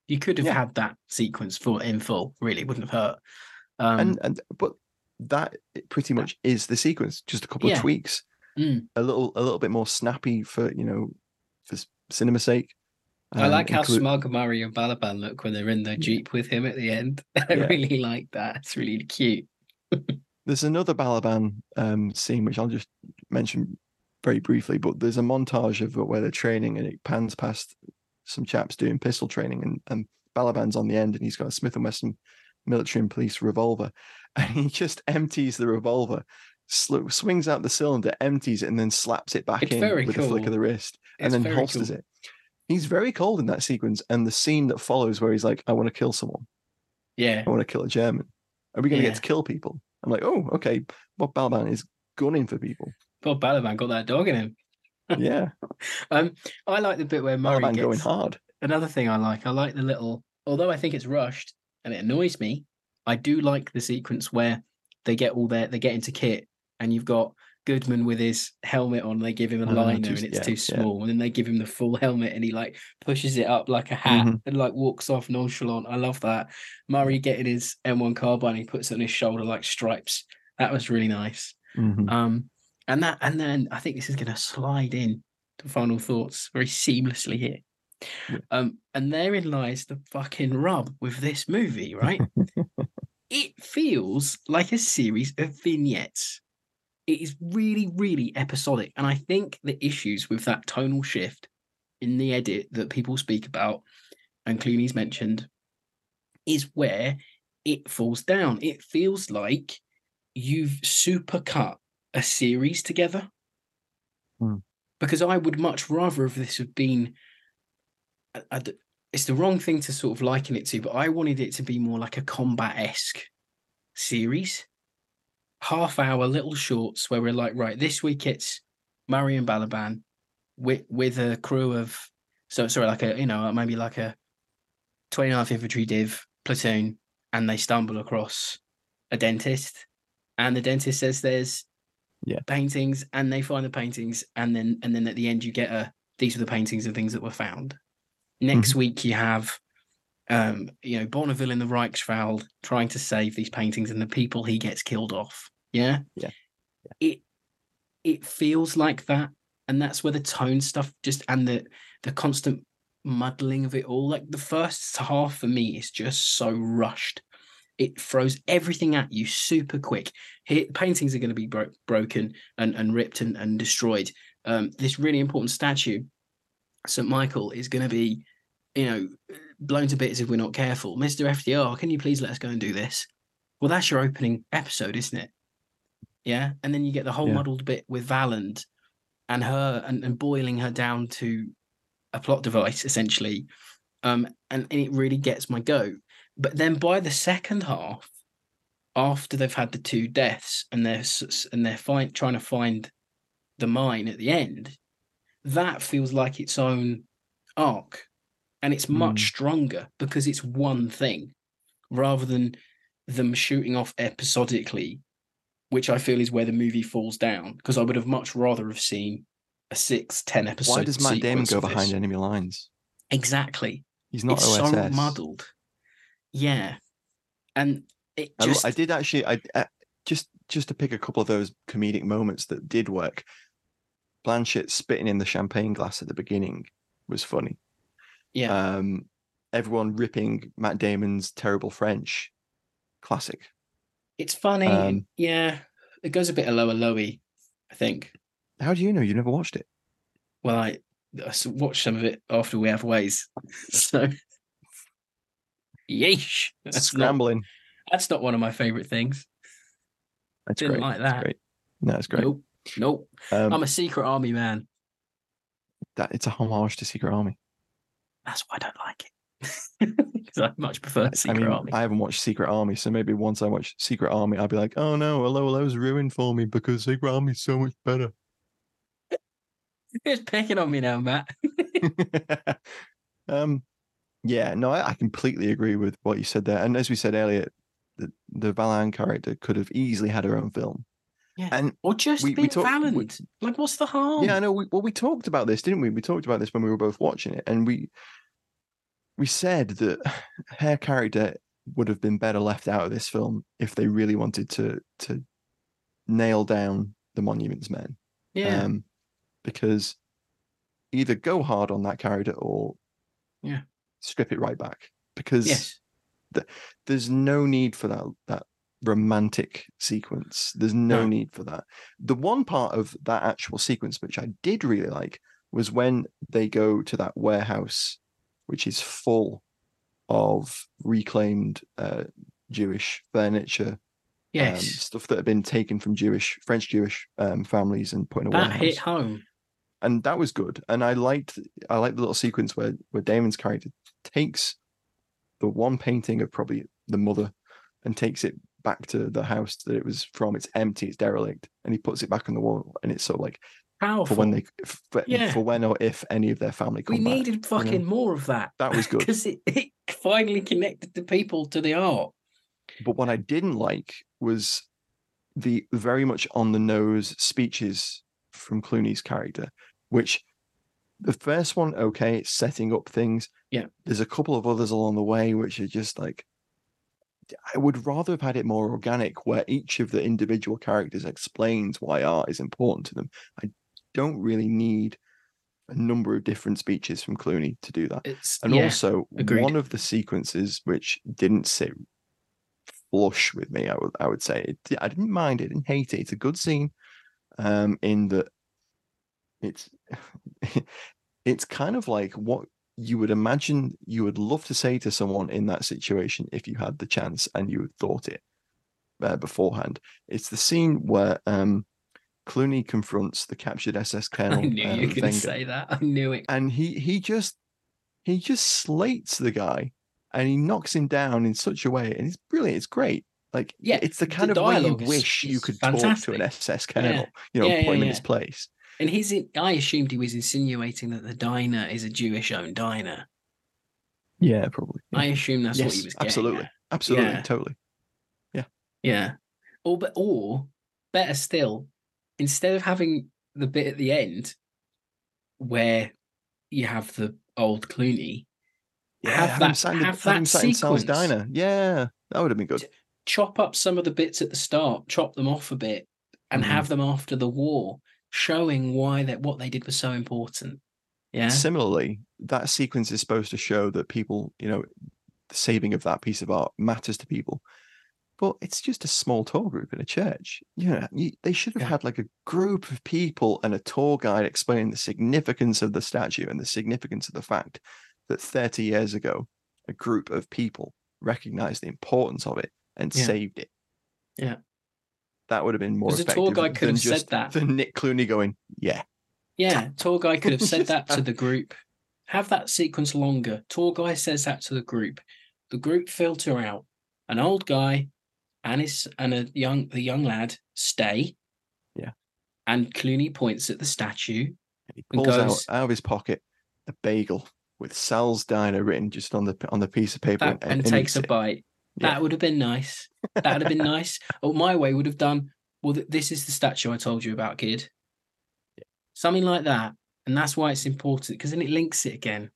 You could have Yeah. had that sequence for in full. Really, wouldn't have hurt. Um, and and but that pretty much is the sequence. Just a couple Yeah. of tweaks, mm. a little a little bit more snappy for you know for s- cinema's sake. I Um, like how inclu- smug Murray and Balaban look when they're in the Jeep with him at the end. I Yeah. really like that. It's really cute. There's another Balaban um, scene which I'll just mention very briefly, but there's a montage of where they're training and it pans past some chaps doing pistol training, and, and Balaban's on the end and he's got a Smith and Wesson military and police revolver, and he just empties the revolver, sl- swings out the cylinder, empties it, and then slaps it back It's in very with a flick cool. of the wrist, and It's then very holsters cool. it. He's very cold in that sequence, and the scene that follows where he's like, I want to kill someone. Yeah. I want to kill a German. Are we going to Yeah. get to kill people? I'm like, oh, okay. Bob Balaban is gunning for people. Bob Balaban got that dog in him. Yeah. Um, I like the bit where Murray Balaban gets going hard. Another thing I like. I like the little. Although I think it's rushed and it annoys me, I do like the sequence where they get all their they get into kit and you've got Goodman with his helmet on. They give him a Ah, liner too- and it's yeah, too yeah. small, and then they give him the full helmet and he like pushes it up like a hat Mhm. and like walks off nonchalant. I love that. Murray getting his M one carbine, he puts it on his shoulder like stripes. That was really nice. Mhm. Um, and that, and then I think this is going to slide in to final thoughts very seamlessly here. Yeah. Um, and therein lies the fucking rub with this movie, right? It feels like a series of vignettes. It is really, really episodic, and I think the issues with that tonal shift in the edit that people speak about, and Clooney's mentioned, is where it falls down. It feels like you've supercut a series together. Hmm. Because I would much rather if this had been. I- I d- it's the wrong thing to sort of liken it to, but I wanted it to be more like a combat-esque series. Half hour little shorts where we're like, right, this week it's Murray and Balaban with with a crew of so sorry, like a you know, maybe like a twenty-ninth Infantry Div platoon, and they stumble across a dentist, and the dentist says there's Yeah. paintings, and they find the paintings, and then and then at the end you get a these are the paintings and things that were found. Next Mhm. week you have um, you know, Bonneville in the Reichswald trying to save these paintings and the people he gets killed off. Yeah. Yeah. It it feels like that. And that's where the tone stuff just and the the constant muddling of it all. Like the first half for me is just so rushed. It throws everything at you super quick. Here, paintings are going to be bro- broken and, and ripped and, and destroyed. Um, this really important statue, Saint Michael, is going to be, you know, blown to bits if we're not careful. Mister F D R, can you please let us go and do this? Well, that's your opening episode, isn't it? Yeah. And then you get the whole Yeah. muddled bit with Valand and her and, and boiling her down to a plot device, essentially. Um, and, and it really gets my goat. But then by the second half, after they've had the two deaths and they're s- and they're find, trying to find the mine at the end, that feels like its own arc. And it's much Mm. stronger because it's one thing rather than them shooting off episodically, which I feel is where the movie falls down. Because I would have much rather have seen a six, ten episode. Why does Matt Damon sequence go of this. behind enemy lines? Exactly. He's not It's O S S. so muddled. Yeah. And it I, just I did actually. I, I just just to pick a couple of those comedic moments that did work. Blanchett spitting in the champagne glass at the beginning was funny. yeah. Um, everyone ripping Matt Damon's terrible French, classic. It's funny. um, yeah. It goes a bit lower lowy, I think. How do you know? You never watched it. Well, I, I s- watched some of it after We Have Ways. So, yeesh. That's not, Scrambling. that's not one of my favorite things. That's Didn't great. like That's that. great. No, it's great. Nope. Nope. Um, I'm a Secret Army man. that it's a homage to Secret Army. That's why I don't like it. Because I much prefer Secret I mean, Army. I haven't watched Secret Army, so maybe once I watch Secret Army, I'll be like, oh no, hello, hello's ruined for me because Secret Army's so much better. You're just picking on me now, Matt. um, yeah, no, I, I completely agree with what you said there. And as we said earlier, the the Valan character could have easily had her own film. Yeah. And Or just we- we been talk- Valand. we- Like, what's the harm? yeah, I know. We, well, we talked about this, didn't we? We talked about this when we were both watching it, and we we said that her character would have been better left out of this film if they really wanted to to nail down the Monuments Men. Yeah. Um, because either go hard on that character or yeah, strip it right back. Because yes. the, there's no need for that that romantic sequence. There's no, no need for that. The one part of that actual sequence which I did really like was when they go to that warehouse, which is full of reclaimed uh, Jewish furniture, yes, um, stuff that had been taken from Jewish, French Jewish um, families and put in a that warehouse. hit home, and that was good. And I liked, I liked the little sequence where where Damon's character takes the one painting of probably the mother and takes it back to the house that it was from. It's empty, it's derelict, and he puts it back on the wall, and it's sort of like powerful for when they, for, yeah. for when or if any of their family come we back. needed fucking you know? more of that. That was good because it, it finally connected the people to the art. But what I didn't like was the very much on the nose speeches from Clooney's character, which the first one, okay, it's setting up things. Yeah. There's a couple of others along the way which are just like, I would rather have had it more organic, where each of the individual characters explains why art is important to them. I don't really need a number of different speeches from Clooney to do that. It's, and yeah, also, agreed. One of the sequences which didn't sit flush with me, I would I would say, it, I didn't mind it, I didn't hate it. It's a good scene, um, in that it's it's kind of like what you would imagine you would love to say to someone in that situation if you had the chance and you had thought it uh, beforehand. It's the scene where um, Clooney confronts the captured S S Colonel. I knew uh, you were going to Wenger, say that. I knew it. and he he just he just slates the guy, and he knocks him down in such a way, and it's brilliant. It's great. Like, yeah, it's the kind the of way you is, wish you could fantastic. talk to an S S Colonel. Yeah. You know, yeah, put yeah, him in yeah. his place. And he's in, I assumed he was insinuating that the diner is a Jewish-owned diner. Yeah, probably. Yeah. I assume that's yes, what he was getting absolutely, at. absolutely, Yeah. totally. Yeah, yeah. Or, but, or better still, instead of having the bit at the end where you have the old Clooney, yeah. have Have that, him sat in, the, have have that him sat in Sal's sequence. diner. Yeah, that would have been good. Chop up some of the bits at the start, chop them off a bit, and Mhm. have them after the war, showing why that what they did was so important. Yeah. Similarly, that sequence is supposed to show that people, you know, the saving of that piece of art matters to people. But it's just a small tour group in a church. You know, you, they should have Yeah. had like a group of people and a tour guide explaining the significance of the statue and the significance of the fact that thirty years ago, a group of people recognized the importance of it and Yeah. saved it. Yeah. That would have been more 'Cause the effective tour guide could than have said just that. than Nick Clooney going, yeah. Yeah, tour guide could have said Just that to have- the group. Have that sequence longer. Tour guide says that to the group. The group filter out. An old guy and his and a young the young lad stay. Yeah. And Clooney points at the statue. He and pulls goes, out, out of his pocket a bagel with Sal's Diner written just on the on the piece of paper that, and, and takes eats a it. bite. Yeah. That would have been nice. That would have been nice. Or my way would have done, well, th- this is the statue I told you about, kid. Yeah. Something like that. And that's why it's important, because then it links it again.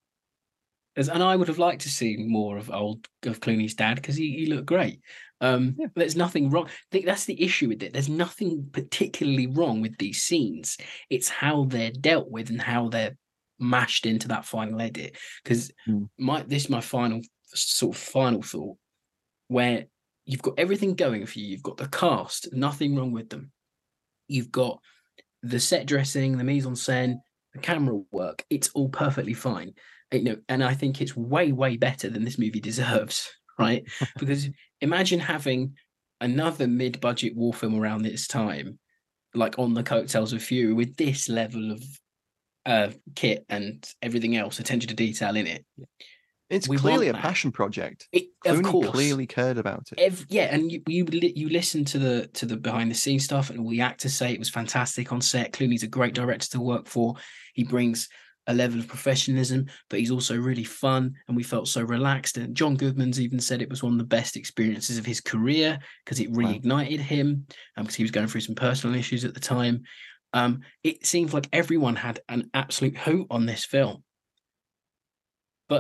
As, and I would have liked to see more of old of Clooney's dad, because he, he looked great. Um, Yeah. There's nothing wrong. I think that's the issue with it. There's nothing particularly wrong with these scenes. It's how they're dealt with and how they're mashed into that final edit. Because Mm. my this is my final sort of final thought, where you've got everything going for you. You've got the cast, nothing wrong with them. You've got the set dressing, the mise en scène, the camera work. It's all perfectly fine. You know, and I think it's way, way better than this movie deserves, right? Because imagine having another mid-budget war film around this time, like on the coattails of Fury, with this level of uh, kit and everything else, attention to detail in it. It's We clearly a want that. passion project. It, of Clooney course, clearly cared about it. Ev- yeah, and you you li- you listen to the to the behind the scenes stuff, and all the actors say it was fantastic on set. Clooney's a great director to work for. He brings a level of professionalism, but he's also really fun, and we felt so relaxed. And John Goodman's even said it was one of the best experiences of his career because it reignited him, um, because he was going through some personal issues at the time. Um, it seems like everyone had an absolute hoot on this film, but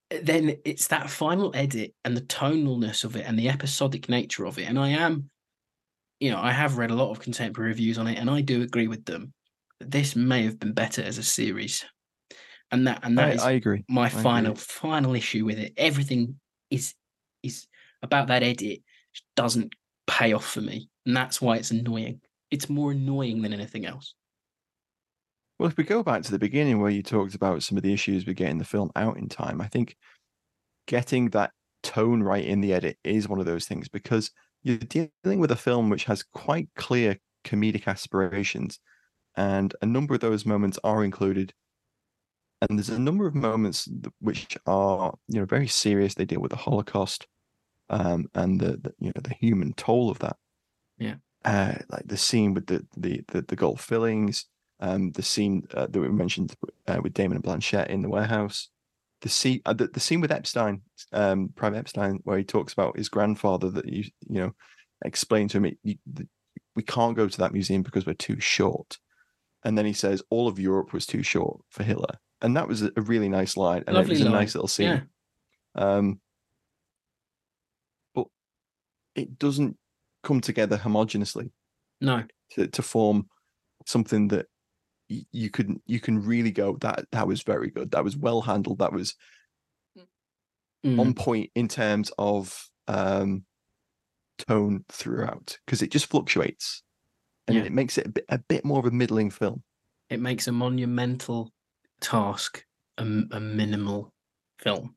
then it's that final edit and the tonalness of it and the episodic nature of it. And I am, you know, I have read a lot of contemporary reviews on it, and I do agree with them. This may have been better as a series. And that and that I, is I agree. my I final agree. final issue with it. Everything is is about that edit doesn't pay off for me. And that's why it's annoying. It's more annoying than anything else. Well, if we go back to the beginning where you talked about some of the issues with getting the film out in time, I think getting that tone right in the edit is one of those things, because you're dealing with a film which has quite clear comedic aspirations, and a number of those moments are included. And there's a number of moments which are, you know, very serious. They deal with the Holocaust, um, and the, the, you know, the human toll of that. Yeah. Uh, like the scene with the the the, the gold fillings. Um, the scene uh, that we mentioned uh, with Damon and Blanchett in the warehouse, the scene, uh, the, the scene with Epstein, um, Private Epstein, where he talks about his grandfather that you you know explained to him, you, the, we can't go to that museum because we're too short, and then he says all of Europe was too short for Hitler, and that was a really nice line, and Lovely it was line. a nice little scene. Yeah. Um, but it doesn't come together homogeneously. No, to to form something that you can you can really go, that that was very good, that was well handled, that was mm. on point in terms of um tone throughout, because it just fluctuates, and yeah. it makes it a bit, a bit more of a middling film. It makes a monumental task a, a minimal film,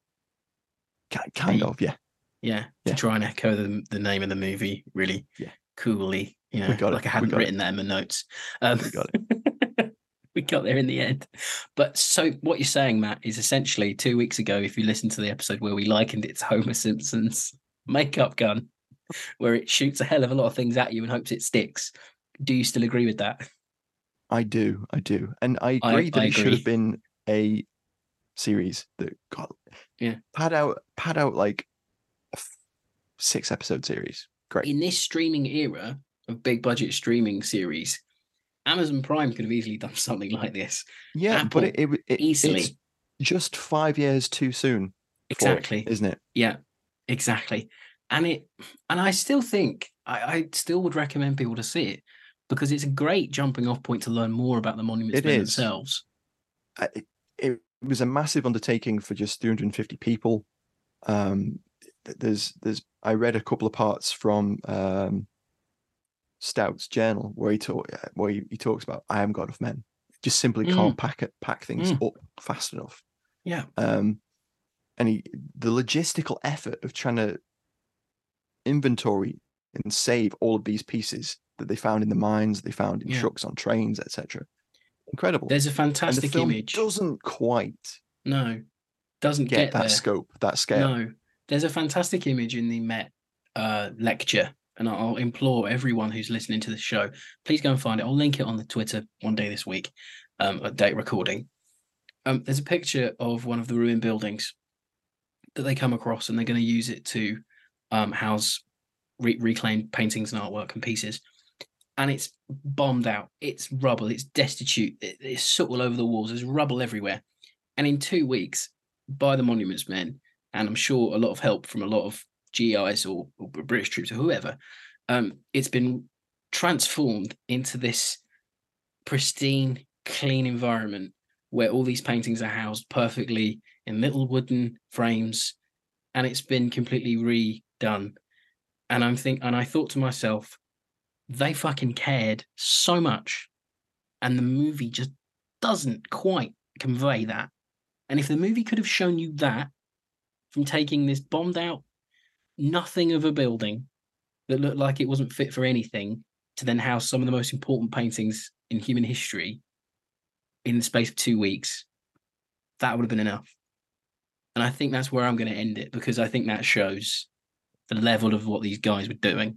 kind of. Yeah yeah yeah to try and echo the, the name of the movie really yeah coolly, you know, like it. I hadn't written it. that in my notes. um we got it We got there in the end. But so what you're saying, Matt, is essentially two weeks ago, if you listened to the episode where we likened it to Homer Simpson's makeup gun, where it shoots a hell of a lot of things at you and hopes it sticks. Do you still agree with that? I do. I do. And I agree I, that I it agree. should have been a series that got yeah. pad out, pad out like a six episode series. Great. In this streaming era of big budget streaming series, Amazon Prime could have easily done something like this. Yeah, Apple, but it, it, it easily. It's just five years too soon. Exactly, it, isn't it? Yeah, exactly. And it, and I still think I, I still would recommend people to see it, because it's a great jumping off point to learn more about the monuments it men is. themselves. It, it was a massive undertaking for just three hundred fifty people. Um, there's, there's. I read a couple of parts from. Um, Stout's journal where he talk where he, he talks about I haven't got enough men, just simply mm. can't pack it pack things mm. up fast enough. Yeah. Um, and he the logistical effort of trying to inventory and save all of these pieces that they found in the mines, they found in yeah. trucks on trains, et cetera. Incredible. There's a fantastic and the film image. Doesn't quite no, doesn't get, get that there. scope, that scale. No, there's a fantastic image in the Met uh, lecture. And I'll implore everyone who's listening to the show, please go and find it. I'll link it on the Twitter one day this week, um, a date recording. Um, there's a picture of one of the ruined buildings that they come across, and they're going to use it to um, house re- reclaimed paintings and artwork and pieces. And it's bombed out. It's rubble. It's destitute. It, it's soot all over the walls. There's rubble everywhere. And in two weeks, by the Monuments Men, and I'm sure a lot of help from a lot of G Is or, or British troops or whoever, um, it's been transformed into this pristine, clean environment where all these paintings are housed perfectly in little wooden frames, and it's been completely redone. And I'm think, and I thought to myself, they fucking cared so much, and the movie just doesn't quite convey that. And if the movie could have shown you that, from taking this bombed out nothing of a building that looked like it wasn't fit for anything to then house some of the most important paintings in human history in the space of two weeks, that would have been enough. And I think that's where I'm going to end it, because I think that shows the level of what these guys were doing.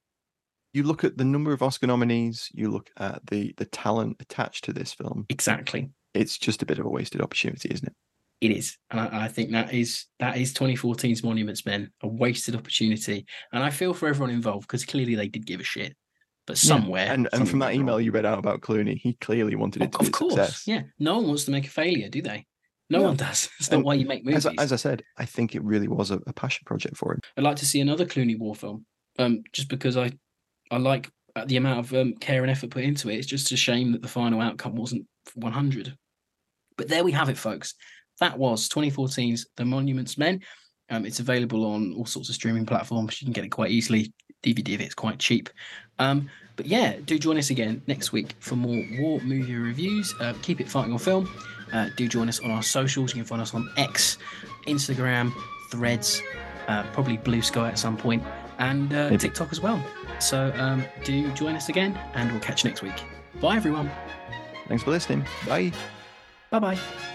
You look at the number of Oscar nominees, you look at the the talent attached to this film. Exactly. It's just a bit of a wasted opportunity, isn't it? It is. And I, I think that is that is twenty fourteen's Monuments Men, a wasted opportunity. And I feel for everyone involved, because clearly they did give a shit. But somewhere... Yeah. And, and from that email wrong. you read out about Clooney, he clearly wanted it to of be a course, success. Yeah. No one wants to make a failure, do they? No, No. one does. It's not And why you make movies. As, I- as I said, I think it really was a, a passion project for him. I'd like to see another Clooney war film, um, just because I, I like the amount of um, care and effort put into it. It's just a shame that the final outcome wasn't one hundred. But there we have it, folks. That was twenty fourteen's The Monuments Men. Um, it's available on all sorts of streaming platforms. You can get it quite easily. D V D of it's quite cheap. Um, but yeah, do join us again next week for more war movie reviews. Uh, keep it fighting on film. Uh, do join us on our socials. You can find us on X, Instagram, Threads, uh, probably Blue Sky at some point, and uh, TikTok as well. So um, do join us again, and we'll catch you next week. Bye, everyone. Thanks for listening. Bye. Bye-bye.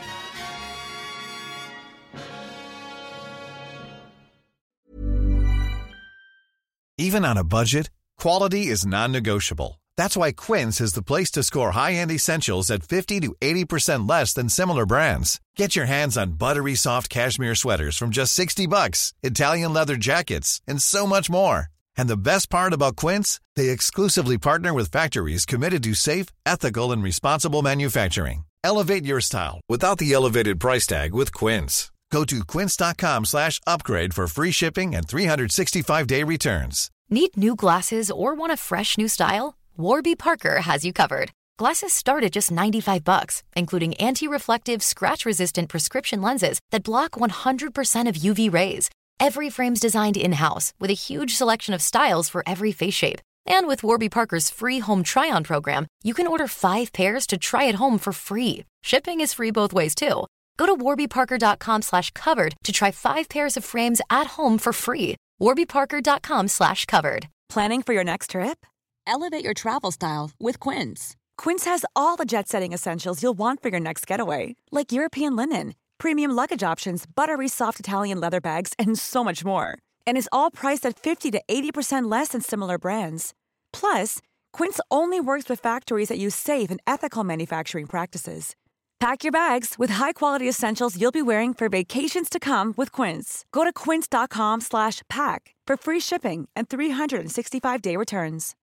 Even on a budget, quality is non-negotiable. That's why Quince is the place to score high-end essentials at fifty to eighty percent less than similar brands. Get your hands on buttery soft cashmere sweaters from just sixty bucks, Italian leather jackets, and so much more. And the best part about Quince, they exclusively partner with factories committed to safe, ethical, and responsible manufacturing. Elevate your style without the elevated price tag with Quince. Go to quince.com slash upgrade for free shipping and three sixty-five day returns. Need new glasses or want a fresh new style? Warby Parker has you covered. Glasses start at just ninety-five bucks, including anti-reflective, scratch-resistant prescription lenses that block one hundred percent of U V rays. Every frame's designed in-house with a huge selection of styles for every face shape. And with Warby Parker's free home try-on program, you can order five pairs to try at home for free. Shipping is free both ways, too. Go to warbyparker.com slash covered to try five pairs of frames at home for free. warbyparker.com slash covered. Planning for your next trip? Elevate your travel style with Quince. Quince has all the jet-setting essentials you'll want for your next getaway, like European linen, premium luggage options, buttery soft Italian leather bags, and so much more. And is all priced at fifty to eighty percent less than similar brands. Plus, Quince only works with factories that use safe and ethical manufacturing practices. Pack your bags with high-quality essentials you'll be wearing for vacations to come with Quince. Go to quince.com slash pack for free shipping and three sixty-five day returns.